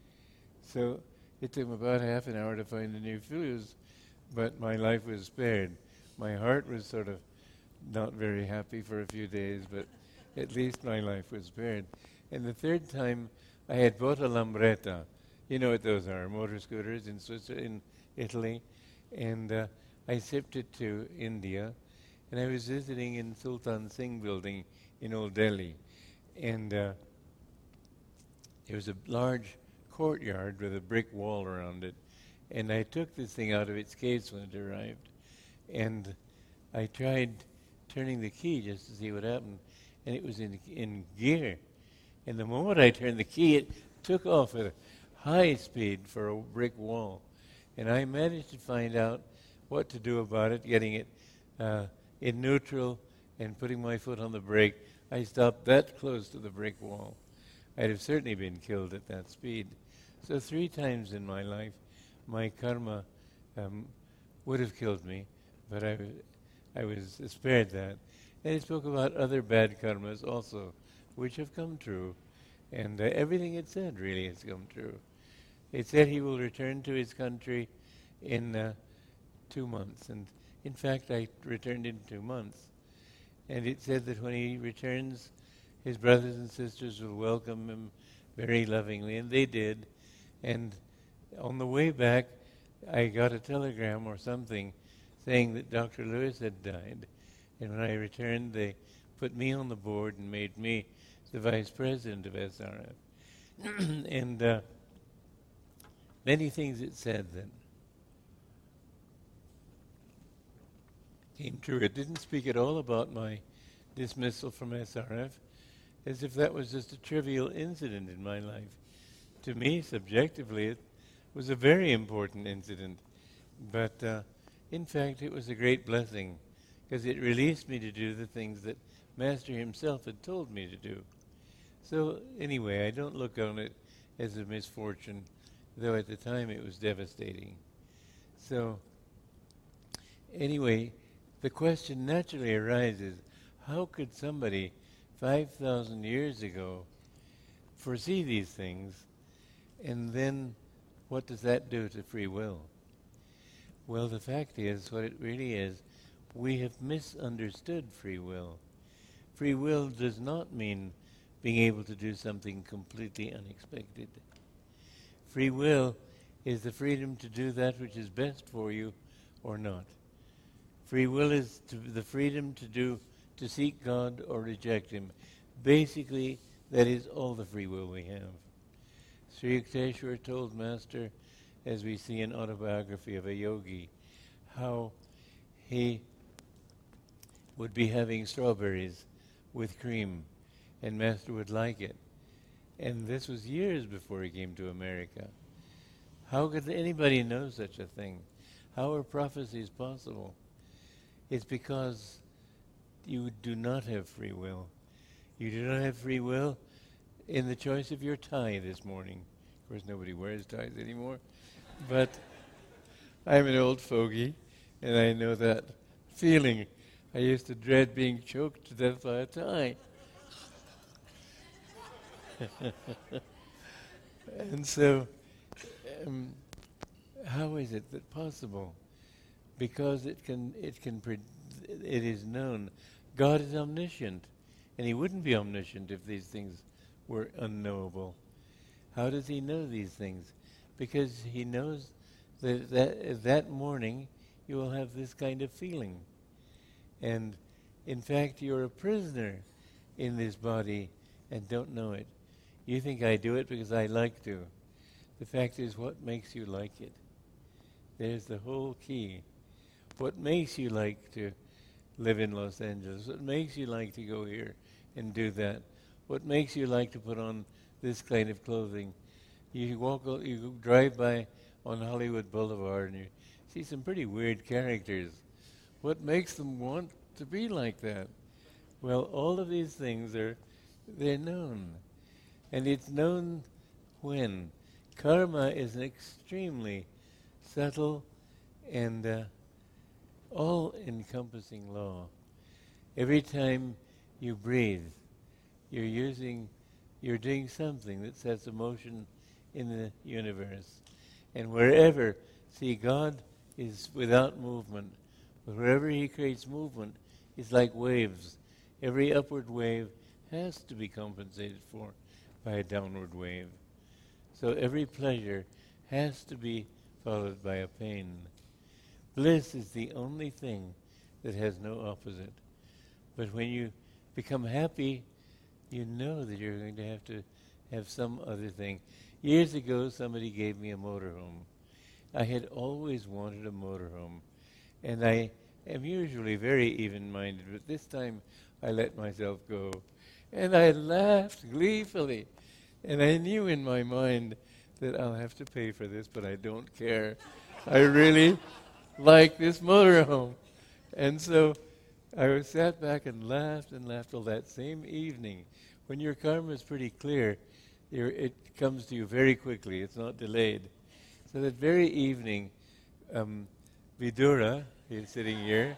So it took me about half an hour to find a new fuse, but my life was spared. My heart was sort of not very happy for a few days, but at least my life was spared. And the third time, I had bought a Lambretta. You know what those are, motor scooters in Italy. And I shipped it to India, and I was visiting in Sultan Singh building in Old Delhi. And there was a large courtyard with a brick wall around it. And I took this thing out of its case when it arrived. And I tried turning the key just to see what happened. And it was in gear. And the moment I turned the key, it took off at a high speed for a brick wall. And I managed to find out what to do about it, getting it in neutral and putting my foot on the brake. I stopped that close to the brick wall. I'd have certainly been killed at that speed. So 3 times in my life, my karma would have killed me, but I was spared that. And he spoke about other bad karmas also, which have come true. And everything it said really has come true. It said he will return to his country in 2 months. And in fact, I returned in 2 months. And it said that when he returns, his brothers and sisters will welcome him very lovingly. And they did. And on the way back, I got a telegram or something saying that Dr. Lewis had died. And when I returned, they put me on the board and made me the vice president of SRF. And many things it said that came true. It didn't speak at all about my dismissal from SRF, as if that was just a trivial incident in my life. To me, subjectively, it was a very important incident. But in fact, it was a great blessing, because it released me to do the things that Master himself had told me to do. So anyway, I don't look on it as a misfortune, though at the time it was devastating. So anyway, the question naturally arises, how could somebody 5,000 years ago foresee these things, and then what does that do to free will? Well, the fact is, what it really is, we have misunderstood free will. Free will does not mean being able to do something completely unexpected. Free will is the freedom to do that which is best for you or not. Free will is the freedom to seek God or reject him. Basically, that is all the free will we have. Sri Yukteswar told Master, as we see in Autobiography of a Yogi, how he would be having strawberries with cream, and Master would like it. And this was years before he came to America. How could anybody know such a thing? How are prophecies possible? It's because you do not have free will. You do not have free will in the choice of your tie this morning. Of course, nobody wears ties anymore. But I'm an old fogey, and I know that feeling. I used to dread being choked to death by a tie. And so, how is it that possible? Because it is known. God is omniscient, and He wouldn't be omniscient if these things were unknowable. How does He know these things? Because He knows that morning you will have this kind of feeling. And in fact, you're a prisoner in this body and don't know it. You think I do it because I like to. The fact is, what makes you like it? There's the whole key. What makes you like to live in Los Angeles? What makes you like to go here and do that? What makes you like to put on this kind of clothing? You drive by on Hollywood Boulevard and you see some pretty weird characters. What makes them want to be like that? Well, all of these things they're known. And it's known when? Karma is an extremely subtle and all-encompassing law. Every time you breathe, you're doing something that sets a motion in the universe. And wherever, see, God is without movement, but wherever He creates movement, it's like waves. Every upward wave has to be compensated for by a downward wave. So every pleasure has to be followed by a pain. Bliss is the only thing that has no opposite. But when you become happy, you know that you're going to have some other thing. Years ago, somebody gave me a motorhome. I had always wanted a motorhome. And I am usually very even-minded, but this time I let myself go. And I laughed gleefully. And I knew in my mind that I'll have to pay for this, but I don't care. I really like this motorhome. And so I sat back and laughed till that same evening. When your karma is pretty clear, it comes to you very quickly. It's not delayed. So that very evening, Vidura, he's sitting here,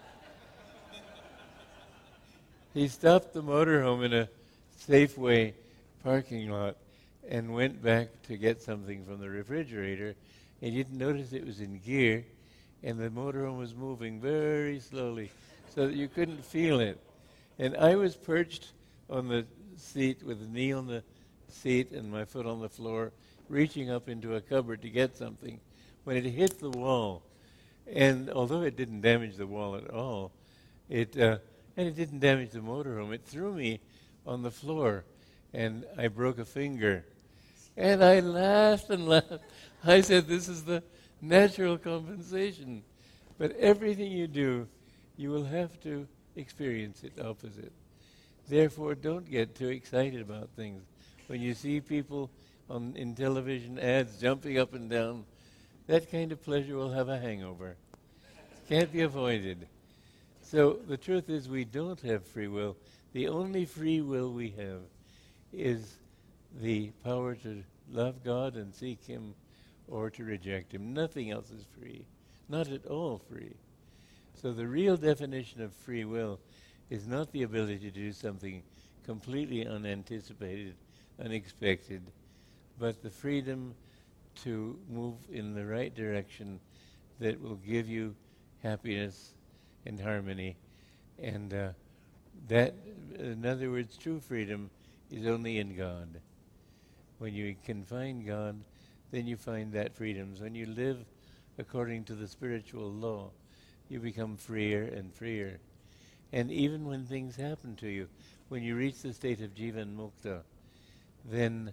he stopped the motorhome in a Safeway parking lot and went back to get something from the refrigerator. He didn't notice it was in gear, and the motorhome was moving very slowly so that you couldn't feel it. And I was perched on the seat with a knee on the seat and my foot on the floor, reaching up into a cupboard to get something, when it hit the wall. And although it didn't damage the wall at all, it didn't damage the motorhome, it threw me on the floor, and I broke a finger. And I laughed and laughed. I said, this is the natural compensation. But everything you do, you will have to experience it opposite. Therefore, don't get too excited about things. When you see people in television ads jumping up and down, that kind of pleasure will have a hangover. Can't be avoided. So the truth is we don't have free will. The only free will we have is the power to love God and seek Him or to reject Him. Nothing else is free. Not at all free. So the real definition of free will is not the ability to do something completely unanticipated, unexpected, but the freedom to move in the right direction that will give you happiness and harmony. And that, in other words, true freedom is only in God. When you can find God, then you find that freedom. So when you live according to the spiritual law, you become freer and freer. And even when things happen to you, when you reach the state of Jivan Mukta, then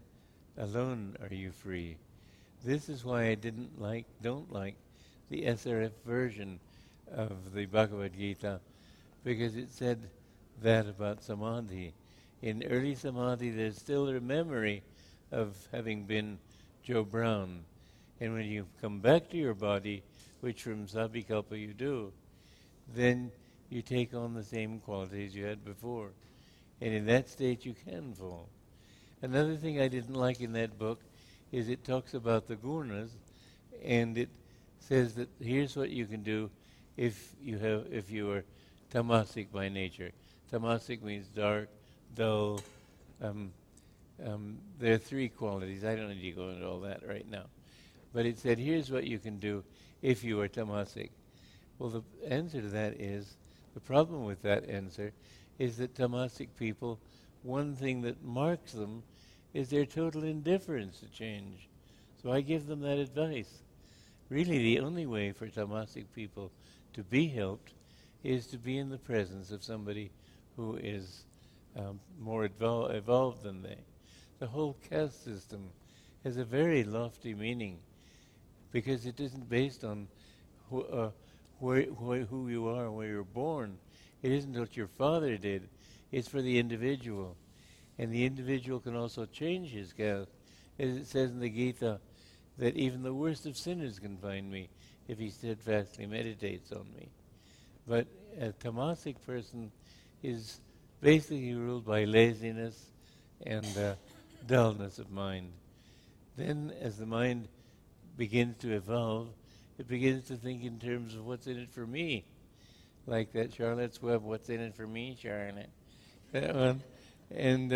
alone are you free. This is why I don't like the SRF version of the Bhagavad Gita, because it said that about samadhi. In early samadhi, there's still a memory of having been Joe Brown. And when you come back to your body, which from Sabikalpa you do, then you take on the same qualities you had before. And in that state, you can fall. Another thing I didn't like in that book is it talks about the gunas, and it says that here's what you can do if you are tamasic by nature. Tamasic means dark, dull. There are three qualities. I don't need to go into all that right now. But it said, here's what you can do if you are tamasic. Well, the answer to that is, the problem with that answer is that tamasic people, one thing that marks them is their total indifference to change. So I give them that advice. Really, the only way for tamasic people to be helped is to be in the presence of somebody who is more evolved than they. The whole caste system has a very lofty meaning, because it isn't based on who you are and where you're born. It isn't what your father did. It's for the individual. And the individual can also change his caste. As it says in the Gita, that even the worst of sinners can find me if he steadfastly meditates on me. But a tamasic person is basically ruled by laziness and dullness of mind. Then, as the mind begins to evolve, it begins to think in terms of what's in it for me. Like that Charlotte's Web, what's in it for me, Charlotte? That one. And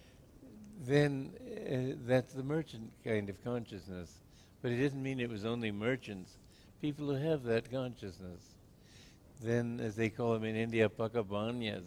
then that's the merchant kind of consciousness. But it doesn't mean it was only merchants. People who have that consciousness. Then, as they call them in India, pakabanyas.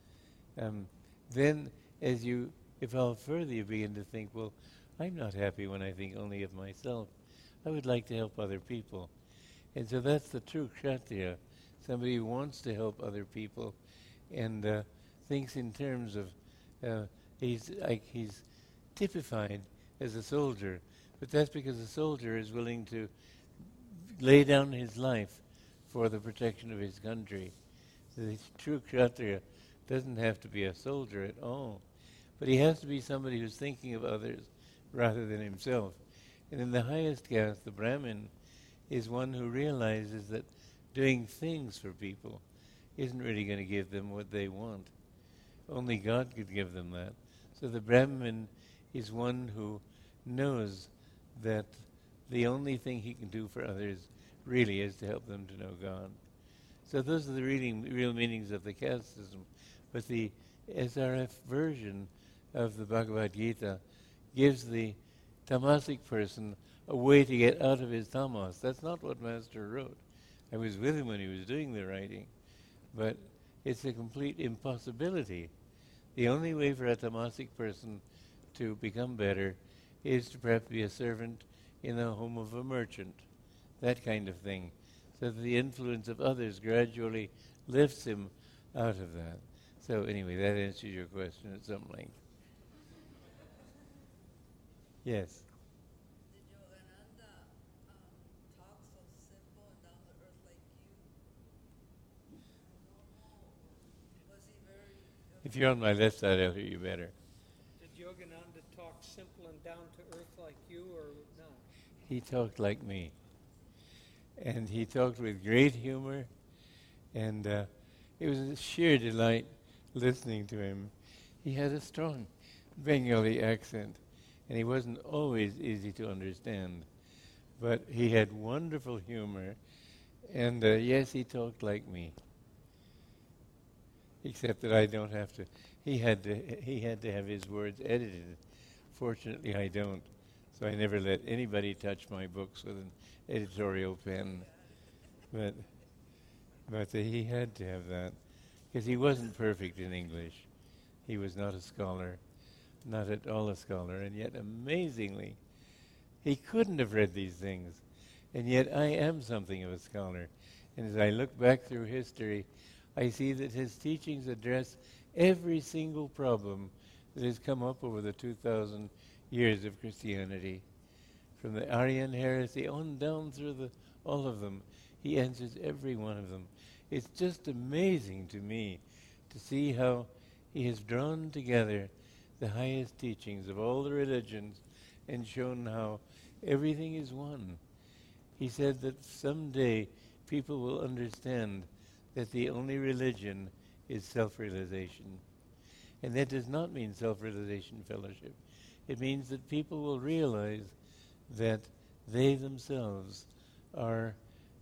Then, as you evolve further, you begin to think, well, I'm not happy when I think only of myself. I would like to help other people. And so that's the true Kshatriya. Somebody who wants to help other people and thinks in terms of, he's typified as a soldier. But that's because a soldier is willing to lay down his life for the protection of his country. The true Kshatriya doesn't have to be a soldier at all. But he has to be somebody who's thinking of others rather than himself. And in the highest caste, the Brahmin is one who realizes that doing things for people isn't really going to give them what they want. Only God could give them that. So the Brahmin is one who knows that the only thing he can do for others really is to help them to know God. So those are the real meanings of the caste system. But the SRF version of the Bhagavad Gita gives the tamasic person a way to get out of his tamas. That's not what Master wrote. I was with him when he was doing the writing. But it's a complete impossibility. The only way for a tamasic person to become better is to perhaps be a servant in the home of a merchant, that kind of thing, so that the influence of others gradually lifts him out of that. So anyway, that answers your question at some length. Yes? Did Yogananda talk so simple and down to earth like you? Was he very... If you're on my left side, I'll hear you better. Did Yogananda talk simple and down to earth like you, or not? He talked like me. And he talked with great humor, and it was a sheer delight listening to him. He had a strong Bengali accent, and he wasn't always easy to understand. But he had wonderful humor, and yes, he talked like me. Except that I don't have to. He had to have his words edited. Fortunately, I don't. So I never let anybody touch my books with an editorial pen. But he had to have that, because he wasn't perfect in English. He was not a scholar, not at all a scholar, and yet amazingly, he couldn't have read these things. And yet I am something of a scholar. And as I look back through history, I see that his teachings address every single problem that has come up over the 2,000 years of Christianity, from the Arian heresy on down through all of them. He answers every one of them. It's just amazing to me to see how he has drawn together the highest teachings of all the religions and shown how everything is one. He said that someday people will understand that the only religion is self-realization. And that does not mean self-realization fellowship. It means that people will realize that they themselves are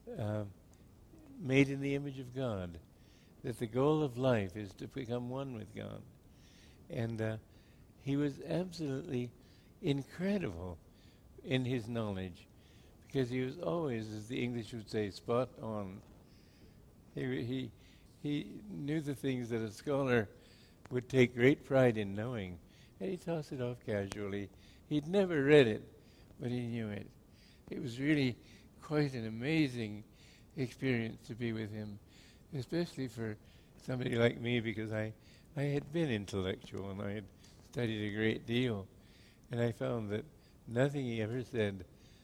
made in the image of God, that the goal of life is to become one with God. And he was absolutely incredible in his knowledge, because he was always, as the English would say, spot on. He knew the things that a scholar would take great pride in knowing, and he tossed it off casually. He'd never read it, but he knew it. It was really quite an amazing experience to be with him, especially for somebody like me, because I had been intellectual and I had studied a great deal, and I found that nothing he ever said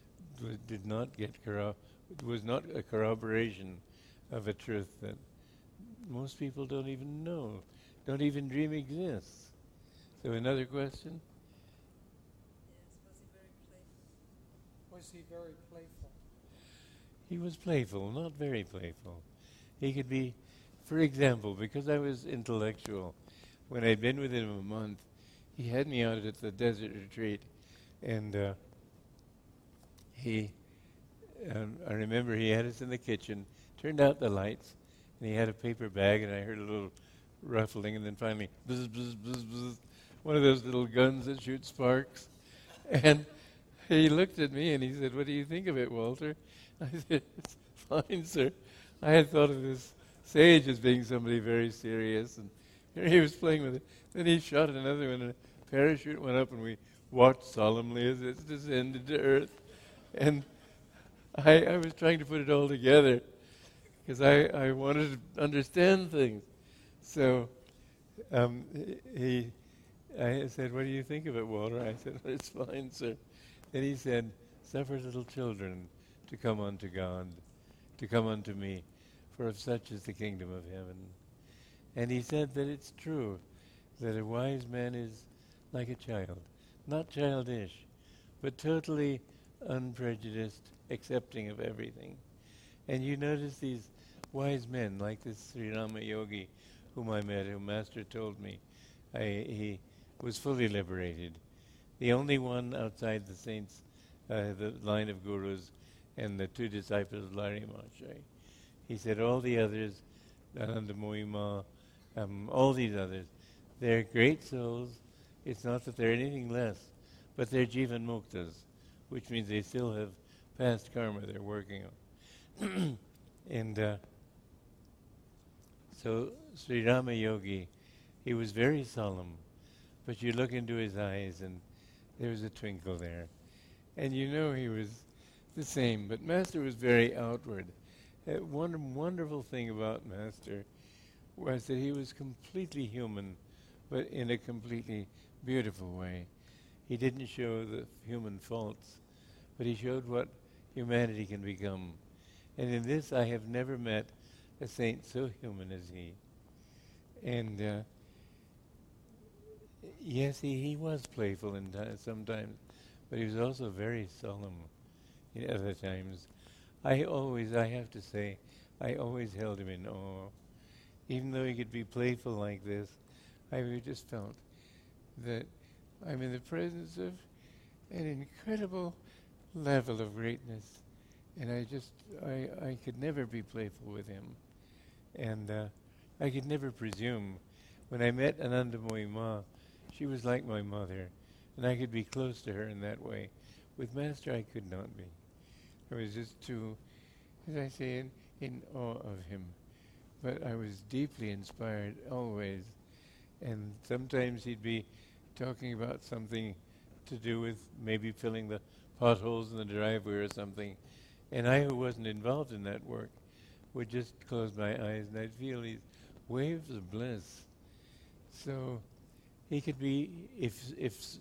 was not a corroboration of a truth that most people don't even know, don't even dream exists. So another question? Yes, Was he very playful? He was playful, not very playful. He could be, for example, because I was intellectual, when I'd been with him a month, he had me out at the desert retreat, and I remember he had us in the kitchen, turned out the lights, and he had a paper bag, and I heard a little ruffling, and then finally, buzz, buzz, buzz, buzz, one of those little guns that shoot sparks. And he looked at me and he said, "What do you think of it, Walter?" I said, "It's fine, sir." I had thought of this sage as being somebody very serious, and here he was playing with it. Then he shot another one, and a parachute went up, and we watched solemnly as it descended to earth. And I was trying to put it all together, because I wanted to understand things. So I said, "What do you think of it, Walter?" I said, "It's fine, sir." Then he said, "Suffer little children to come unto God, to come unto me, for of such is the kingdom of heaven." And he said that it's true, that a wise man is like a child, not childish, but totally unprejudiced, accepting of everything. And you notice these wise men, like this Sri Rama Yogi, whom I met, whom Master told me, he was fully liberated. The only one outside the saints, the line of gurus, and the two disciples of Lari Mahasaya. He said all the others, Ananda Mohima, all these others, they're great souls. It's not that they're anything less, but they're Jivan Muktas, which means they still have past karma they're working on. And so Sri Rama Yogi, he was very solemn, but you look into his eyes and there was a twinkle there. And you know he was the same, but Master was very outward. One wonderful thing about Master was that he was completely human, but in a completely beautiful way. He didn't show the human faults, but he showed what humanity can become. And in this I have never met a saint so human as he. And yes, he was playful sometimes, but he was also very solemn in other times. I have to say, I always held him in awe. Even though he could be playful like this, I just felt that I'm in the presence of an incredible level of greatness. And I could never be playful with him. And I could never presume. When I met Anandamoyi Ma, she was like my mother, and I could be close to her in that way. With Master, I could not be. I was just too, as I say, in awe of him. But I was deeply inspired always. And sometimes he'd be talking about something to do with maybe filling the potholes in the driveway or something. And I, who wasn't involved in that work, would just close my eyes and I'd feel these waves of bliss. So he could be, if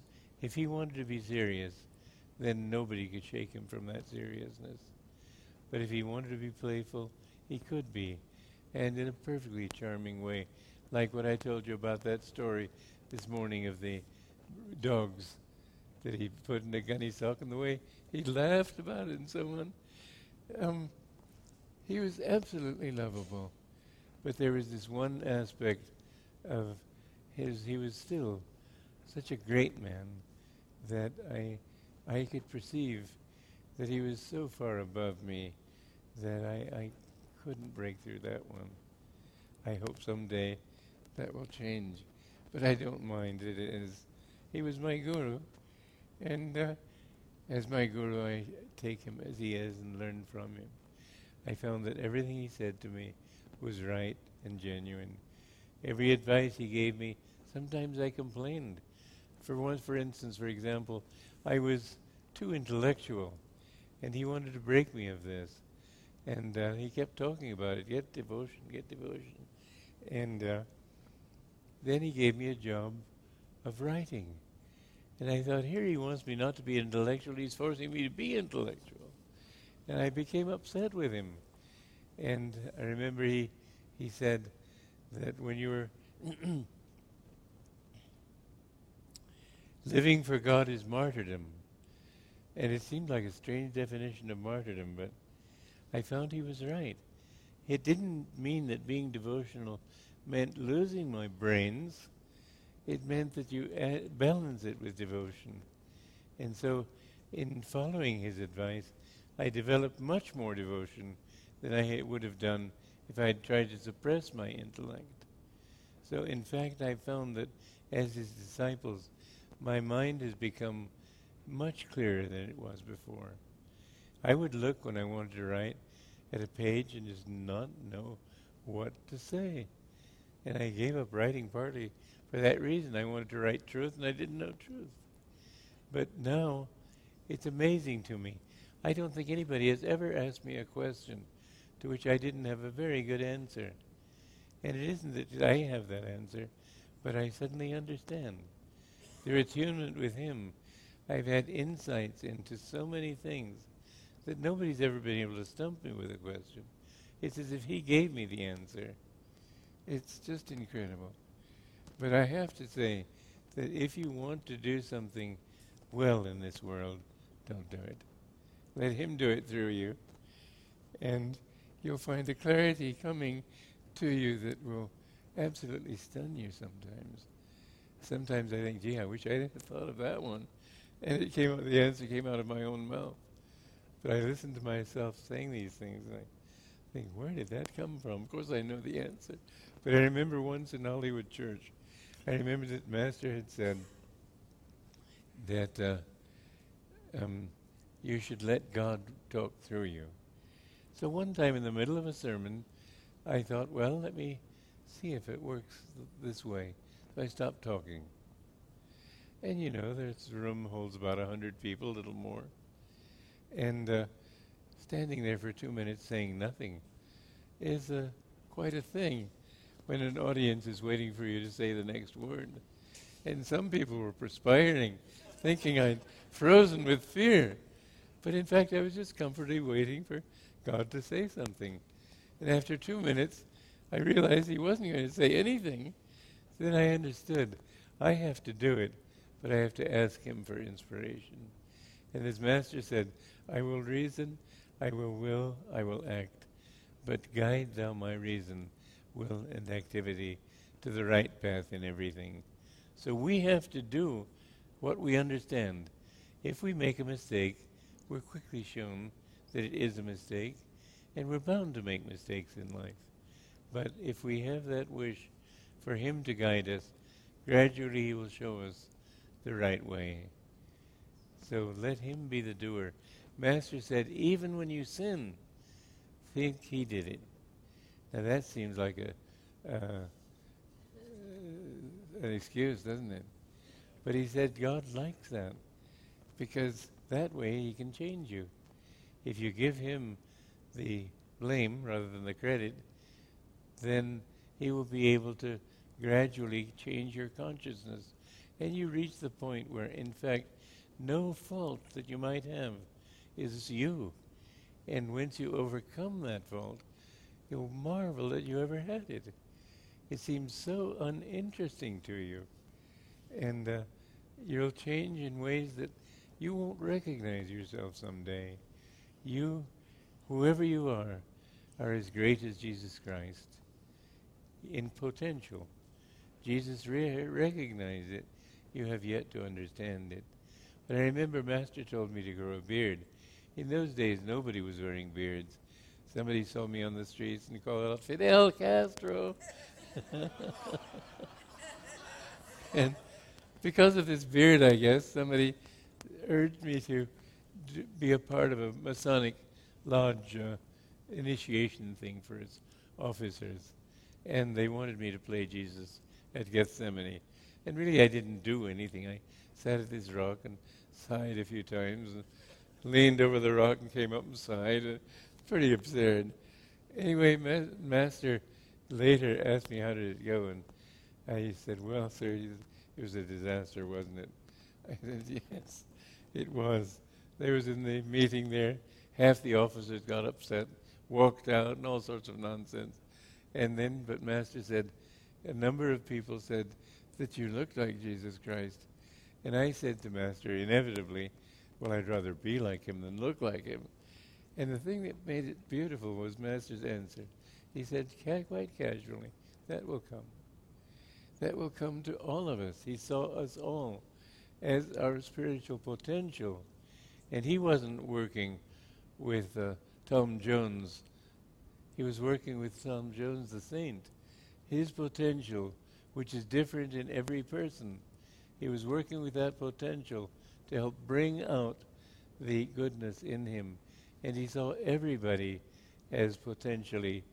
If he wanted to be serious, then nobody could shake him from that seriousness. But if he wanted to be playful, he could be, and in a perfectly charming way, like what I told you about that story this morning of the dogs that he put in a gunny sock, and the way he laughed about it and so on. He was absolutely lovable. But there was this one aspect of he was still such a great man that I could perceive that he was so far above me that I couldn't break through that one. I hope someday that will change. But I don't mind it. He was my guru. And as my guru, I take him as he is and learn from him. I found that everything he said to me was right and genuine. Every advice he gave me, sometimes I complained. For instance, for example, I was too intellectual, and he wanted to break me of this. And he kept talking about it, get devotion. And then he gave me a job of writing. And I thought, here he wants me not to be intellectual, he's forcing me to be intellectual. And I became upset with him. And I remember he said that when you were living for God is martyrdom. And it seemed like a strange definition of martyrdom, but I found he was right. It didn't mean that being devotional meant losing my brains. It meant that you balance it with devotion. And so in following his advice, I developed much more devotion than I would have done if I had tried to suppress my intellect. So in fact, I found that as his disciples, my mind has become much clearer than it was before. I would look when I wanted to write at a page and just not know what to say. And I gave up writing partly for that reason. I wanted to write truth and I didn't know truth. But now it's amazing to me. I don't think anybody has ever asked me a question to which I didn't have a very good answer. And it isn't that I have that answer, but I suddenly understand. Through attunement with him, I've had insights into so many things that nobody's ever been able to stump me with a question. It's as if he gave me the answer. It's just incredible. But I have to say that if you want to do something well in this world, don't do it. Let him do it through you. And you'll find a clarity coming to you that will absolutely stun you sometimes. Sometimes I think, gee, I wish I had thought of that one. And the answer came out of my own mouth. But I listen to myself saying these things, and I think, where did that come from? Of course I know the answer. But I remember once in Hollywood Church, I remember that Master had said that you should let God talk through you. So one time in the middle of a sermon, I thought, well, let me see if it works this way. So I stopped talking. And you know, this room holds about 100 people, a little more. And standing there for 2 minutes saying nothing is quite a thing when an audience is waiting for you to say the next word. And some people were perspiring, thinking I'd frozen with fear. But in fact, I was just comfortably waiting for God to say something. And after 2 minutes, I realized he wasn't going to say anything. Then I understood. I have to do it, but I have to ask him for inspiration. And as Master said, I will reason, I will, I will act. But guide thou my reason, will, and activity to the right path in everything. So we have to do what we understand. If we make a mistake, we're quickly shown that it is a mistake, and we're bound to make mistakes in life. But if we have that wish for him to guide us, gradually he will show us the right way. So let him be the doer. Master said, even when you sin, think he did it. Now that seems like an excuse, doesn't it? But he said God likes that, because that way he can change you. If you give him the blame rather than the credit, then he will be able to gradually change your consciousness And you reach the point where, in fact, no fault that you might have is you. And once you overcome that fault, you'll marvel that you ever had it. It seems so uninteresting to you. And you'll change in ways that you won't recognize yourself someday. You, whoever you are as great as Jesus Christ in potential. Jesus recognized it. You have yet to understand it. But I remember Master told me to grow a beard. In those days, nobody was wearing beards. Somebody saw me on the streets and called out, Fidel Castro. And because of this beard, I guess, somebody urged me to be a part of a Masonic lodge initiation thing for its officers. And they wanted me to play Jesus at Gethsemane. And really, I didn't do anything. I sat at this rock and sighed a few times, and leaned over the rock and came up and sighed. Pretty absurd. Anyway, Master later asked me how did it go, and I said, well, sir, it was a disaster, wasn't it? I said, yes, it was. There was in the meeting there, half the officers got upset, walked out, and all sorts of nonsense. And then, but Master said, a number of people said that you looked like Jesus Christ. And I said to Master, inevitably, well, I'd rather be like him than look like him. And the thing that made it beautiful was Master's answer. He said, quite casually, that will come. That will come to all of us. He saw us all as our spiritual potential. And he wasn't working with Tom Jones. He was working with Tom Jones, the saint. His potential, which is different in every person. He was working with that potential to help bring out the goodness in him. And he saw everybody as potentially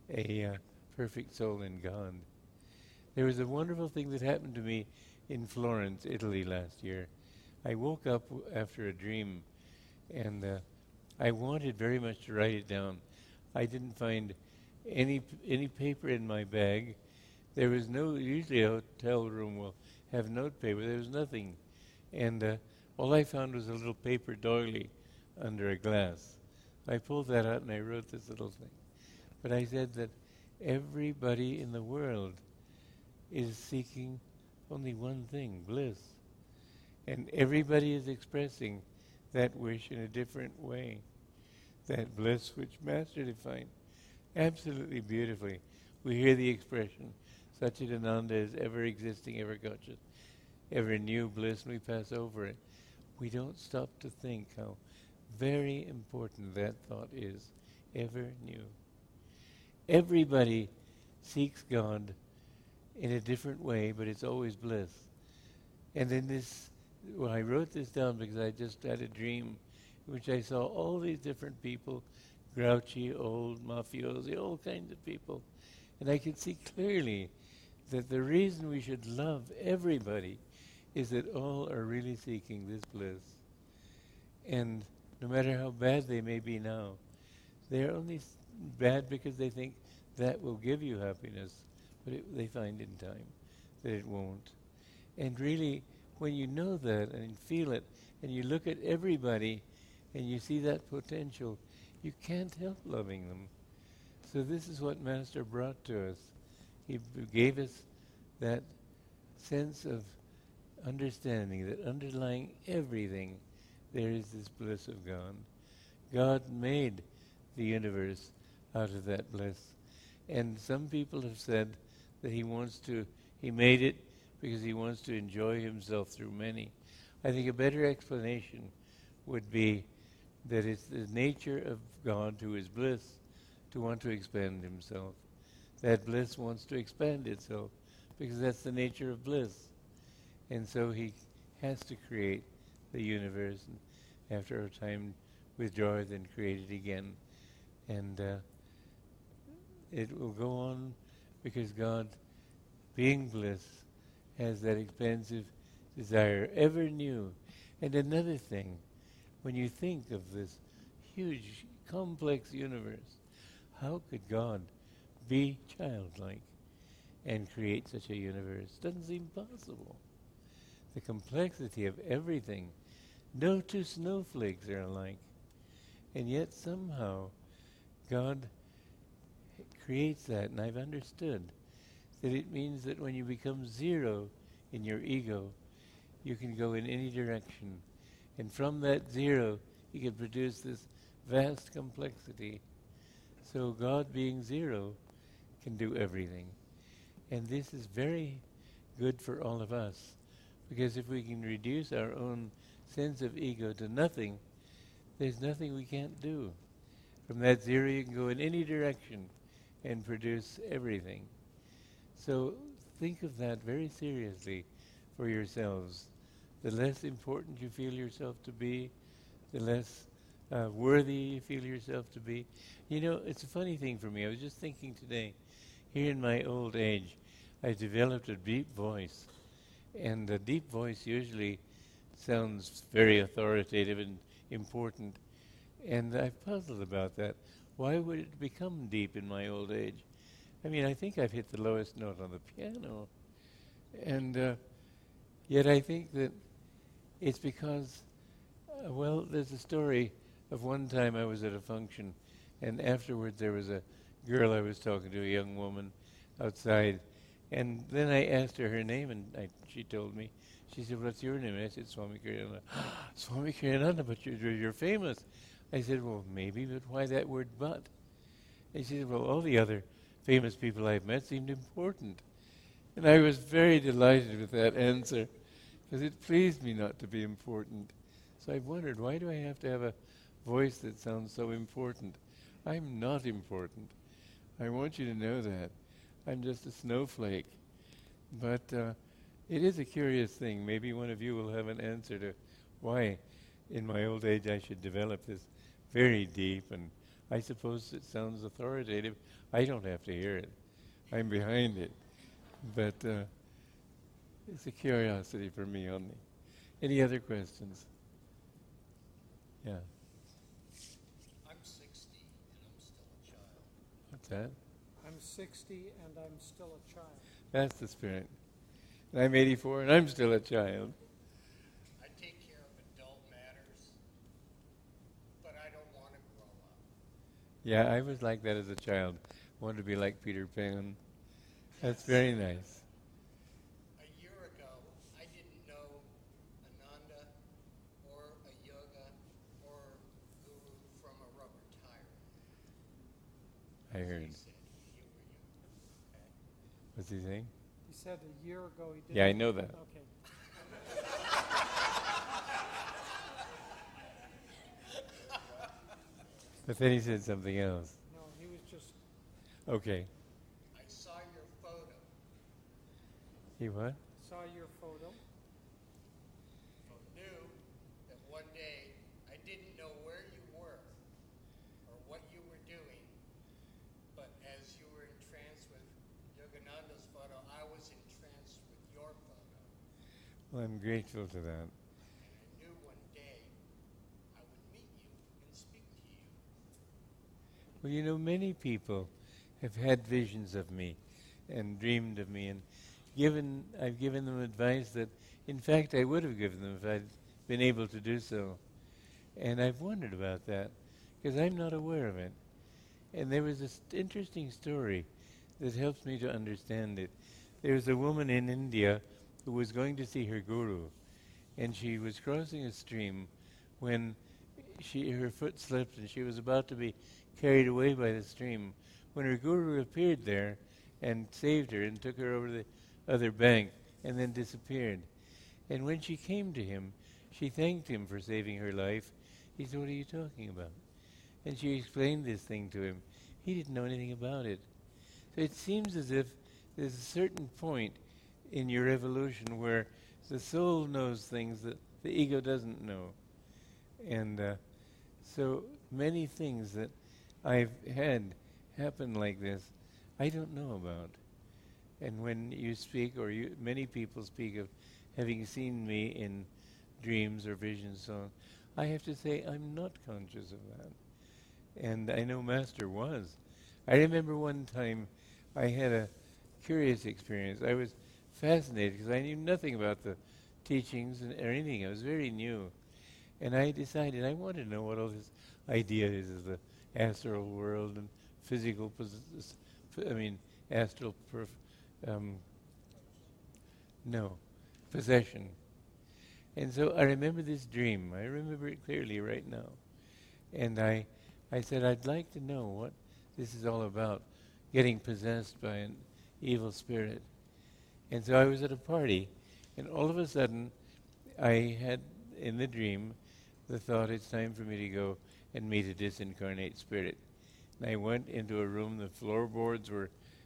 a perfect soul in God. There was a wonderful thing that happened to me in Florence, Italy last year. I woke up after a dream, and I wanted very much to write it down. I didn't find any paper in my bag. There was no, usually a hotel room will have note paper. There was nothing. And all I found was a little paper doily under a glass. I pulled that out and I wrote this little thing. But I said that everybody in the world is seeking only one thing, bliss. And everybody is expressing that wish in a different way. That bliss which Master defined absolutely beautifully. We hear the expression, Satchidananda is ever existing, ever conscious, ever new bliss, and we pass over it. We don't stop to think how very important that thought is, ever new. Everybody seeks God in a different way, but it's always bliss. And in this, well, I wrote this down because I just had a dream in which I saw all these different people, grouchy, old, mafiosi, all kinds of people. And I could see clearly that the reason we should love everybody is that all are really seeking this bliss. And no matter how bad they may be now, they're only bad because they think that will give you happiness, but they find in time that it won't. And really, when you know that and feel it, and you look at everybody and you see that potential, you can't help loving them. So this is what Master brought to us. He gave us that sense of understanding that underlying everything there is this bliss of God. God made the universe out of that bliss. And some people have said that he made it because he wants to enjoy himself through many. I think a better explanation would be that it's the nature of God, who is bliss, to want to expand himself. That bliss wants to expand itself because that's the nature of bliss. And so he has to create the universe, and after a time withdraw it and create it again. And it will go on because God, being bliss, has that expansive desire, ever new. And another thing, when you think of this huge, complex universe, how could God be childlike and create such a universe? Doesn't seem possible. the complexity of everything. No two snowflakes are alike. And yet somehow God creates that, and I've understood that it means that when you become zero in your ego, you can go in any direction. And from that zero, you can produce this vast complexity. So God being zero can do everything. And this is very good for all of us, because if we can reduce our own sense of ego to nothing, there's nothing we can't do. From that zero, you can go in any direction and produce everything. So think of that very seriously for yourselves. The less important you feel yourself to be, the less worthy you feel yourself to be. You know, it's a funny thing for me. I was just thinking today, here in my old age, I developed a deep voice. And a deep voice usually sounds very authoritative and important. And I've puzzled about that. Why would it become deep in my old age? I mean, I think I've hit the lowest note on the piano. And yet I think that it's because, well, there's a story of one time I was at a function, and afterwards there was a girl I was talking to, a young woman, outside. And then I asked her name, and she told me. She said, "What's your name?" And I said, "Swami Kriyananda." "Swami Kriyananda, but you're famous." I said, "Well, maybe, but why that word 'but'?" And she said, "Well, all the other famous people I've met seemed important." And I was very delighted with that answer, because it pleased me not to be important. So I wondered, why do I have to have a voice that sounds so important? I'm not important. I want you to know that. I'm just a snowflake. But it is a curious thing. Maybe one of you will have an answer to why in my old age I should develop this very deep, and I suppose it sounds authoritative. I don't have to hear it. I'm behind it. But it's a curiosity for me only. Any other questions? Yeah. I'm 60 and I'm still a child. What's that? I'm 60 and I'm still a child. That's the spirit. And I'm 84 and I'm still a child. I take care of adult matters, but I don't want to grow up. Yeah, I was like that as a child. Wanted to be like Peter Pan. That's very nice. A year ago, I didn't know Ananda or a yoga or guru from a rubber tire. I heard. He said, you were you. Okay. What's he saying? He said a year ago he did. Yeah, I know that. Okay. But then he said something else. No, he was just. Okay. I saw your photo. He what? Saw your photo. Knew that one day I didn't know where you were or what you were doing, but as you were in trance with Yogananda's photo, I was in trance with your photo. Well, I'm grateful to that. And I knew one day I would meet you and speak to you. Well, you know, many people have had visions of me and dreamed of me, and I've given them advice that, in fact, I would have given them if I'd been able to do so. And I've wondered about that, because I'm not aware of it. And there was this interesting story that helps me to understand it. There was a woman in India who was going to see her guru, and she was crossing a stream when her foot slipped and she was about to be carried away by the stream, when her guru appeared there and saved her and took her over the other bank and then disappeared. And when she came to him, she thanked him for saving her life. He said, "What are you talking about?" And she explained this thing to him. He didn't know anything about it. So it seems as if there's a certain point in your evolution where the soul knows things that the ego doesn't know. And so many things that I've had happen like this, I don't know about. And when you speak, or many people speak of having seen me in dreams or visions, so on, I have to say I'm not conscious of that. And I know Master was. I remember one time I had a curious experience. I was fascinated because I knew nothing about the teachings or anything. I was very new. And I decided I wanted to know what all this idea is of the astral world and physical, astral, um, no, possession. And so I remember this dream. I remember it clearly right now. And I said, I'd like to know what this is all about, getting possessed by an evil spirit. And so I was at a party, and all of a sudden, I had, in the dream, the thought, it's time for me to go and meet a disincarnate spirit. And I went into a room, the floorboards were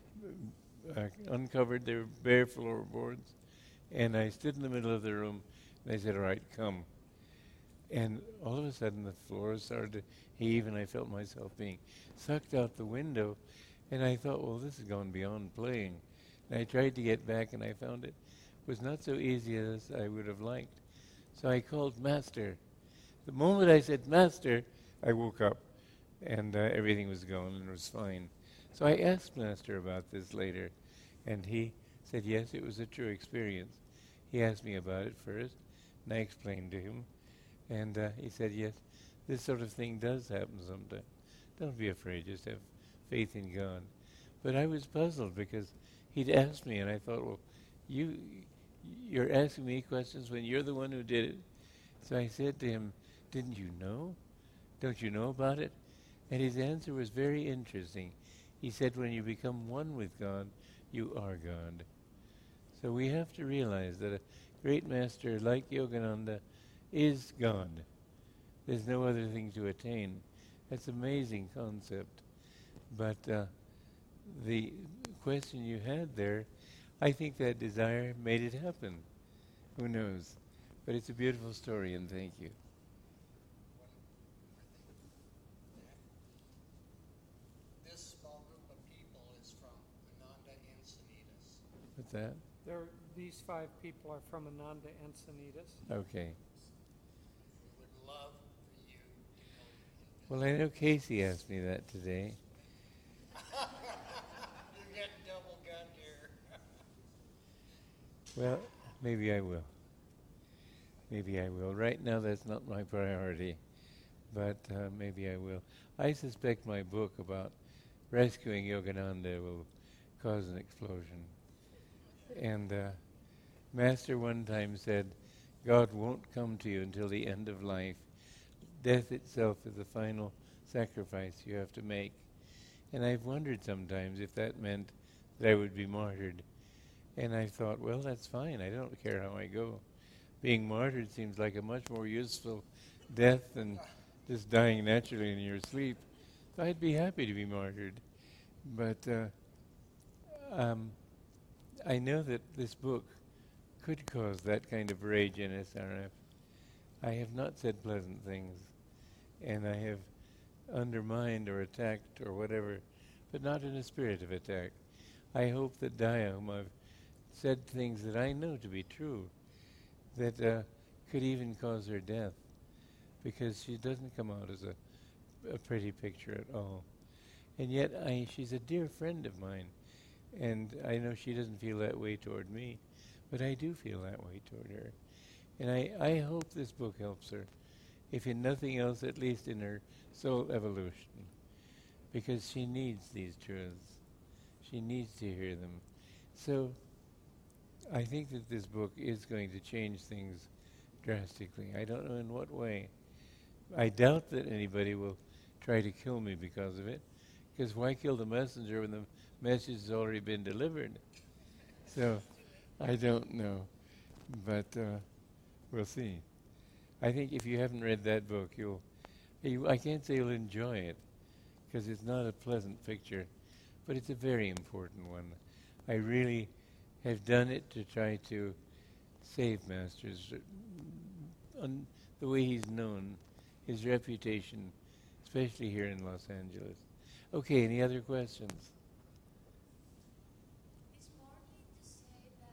uncovered, they were bare floorboards, and I stood in the middle of the room, and I said, all right, come. And all of a sudden, the floor started to heave, and I felt myself being sucked out the window, and I thought, well, this has gone beyond playing. And I tried to get back, and I found it was not so easy as I would have liked. So I called Master. The moment I said Master, I woke up, and everything was gone, and it was fine. So I asked Master about this later, and he said, yes, it was a true experience. He asked me about it first, and I explained to him, and he said, yes, this sort of thing does happen sometimes. Don't be afraid, just have faith in God. But I was puzzled because he'd asked me, and I thought, well, you're asking me questions when you're the one who did it. So I said to him, didn't you know? Don't you know about it? And his answer was very interesting. He said, when you become one with God, you are God. So we have to realize that a great master like Yogananda is God. There's no other thing to attain. That's an amazing concept. But the question you had there, I think that desire made it happen. Who knows? But it's a beautiful story, and thank you. This small group of people is from Ananda Encinitas. What's that? These 5 people are from Ananda Encinitas. Okay. We would love for you to go and Well, I know Casey asked me that today. You get double gun here. Well, maybe I will. Maybe I will. Right now, that's not my priority, but maybe I will. I suspect my book about rescuing Yogananda will cause an explosion. And Master one time said, God won't come to you until the end of life. Death itself is the final sacrifice you have to make. And I've wondered sometimes if that meant that I would be martyred. And I thought, well, that's fine. I don't care how I go. Being martyred seems like a much more useful death than just dying naturally in your sleep. So I'd be happy to be martyred. But I know that this book could cause that kind of rage in SRF. I have not said pleasant things, and I have undermined or attacked or whatever, but not in a spirit of attack. I hope that Daya, whom I've said things that I know to be true, that could even cause her death, because she doesn't come out as a pretty picture at all. And yet she's a dear friend of mine, and I know she doesn't feel that way toward me, but I do feel that way toward her. And I hope this book helps her, if in nothing else, at least in her soul evolution, because she needs these truths. She needs to hear them. So I think that this book is going to change things drastically. I don't know in what way. I doubt that anybody will try to kill me because of it, because why kill the messenger when the message has already been delivered? So I don't know, but we'll see. I think if you haven't read that book, I can't say you'll enjoy it, because it's not a pleasant picture, but it's a very important one. I really have done it to try to save Masters, the way he's known, his reputation, especially here in Los Angeles. Okay, any other questions? It's more like to say that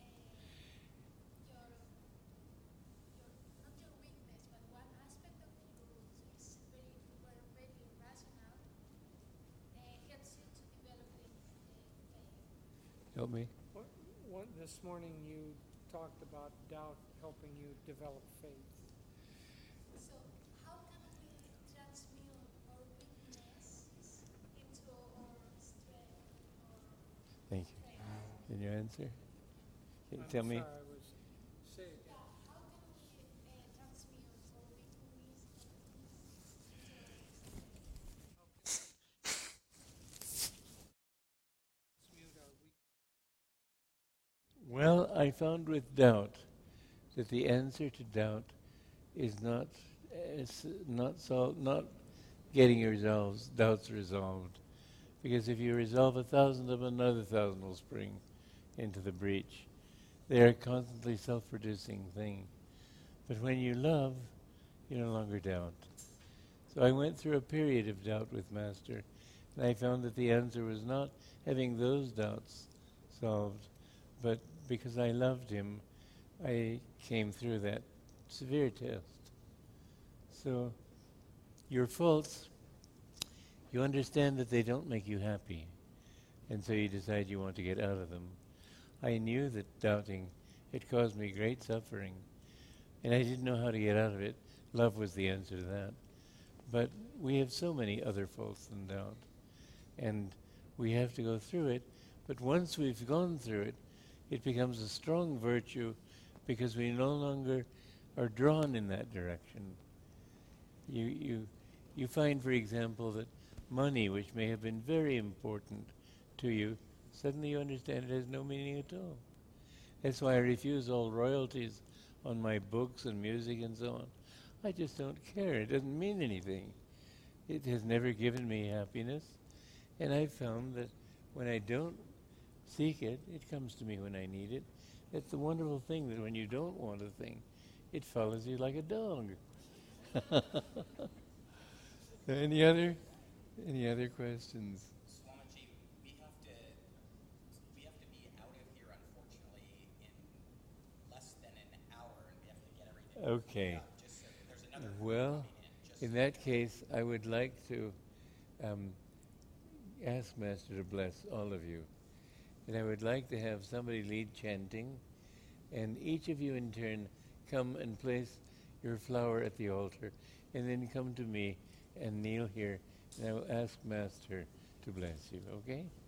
your not your weakness, but one aspect of you is very rational, helps you to develop faith. Help me. This morning you talked about doubt helping you develop faith. So how can we transmute our weaknesses into our strength or Thank you. strength? Can you answer? Can you I'm tell me? sorry, I was say Yeah, how can we transmute our weaknesses into transmute our weak. Well, I found with doubt that the answer to doubt is not not getting your doubts resolved, because if you resolve 1,000 of them, another 1,000 will spring into the breach. They are a constantly self-producing thing. But when you love, you no longer doubt. So I went through a period of doubt with Master, and I found that the answer was not having those doubts solved, but because I loved him, I came through that severe test. So your faults, you understand that they don't make you happy, and so you decide you want to get out of them. I knew that doubting had caused me great suffering, and I didn't know how to get out of it. Love was the answer to that. But we have so many other faults than doubt, and we have to go through it. But once we've gone through it, it becomes a strong virtue because we no longer are drawn in that direction. You find, for example, that money, which may have been very important to you, suddenly you understand it has no meaning at all. That's why I refuse all royalties on my books and music and so on. I just don't care. It doesn't mean anything. It has never given me happiness. And I've found that when I don't seek it, it comes to me when I need it. It's the wonderful thing that when you don't want a thing, it follows you like a dog. Any other questions? Swamiji, we have to be out of here, unfortunately, in less than an hour, and we have to get everything. Okay. Just so there's another group Well, coming in. in that case, I would like to ask Master to bless all of you. And I would like to have somebody lead chanting, and each of you in turn come and place your flower at the altar, and then come to me and kneel here, and I will ask Master to bless you, okay?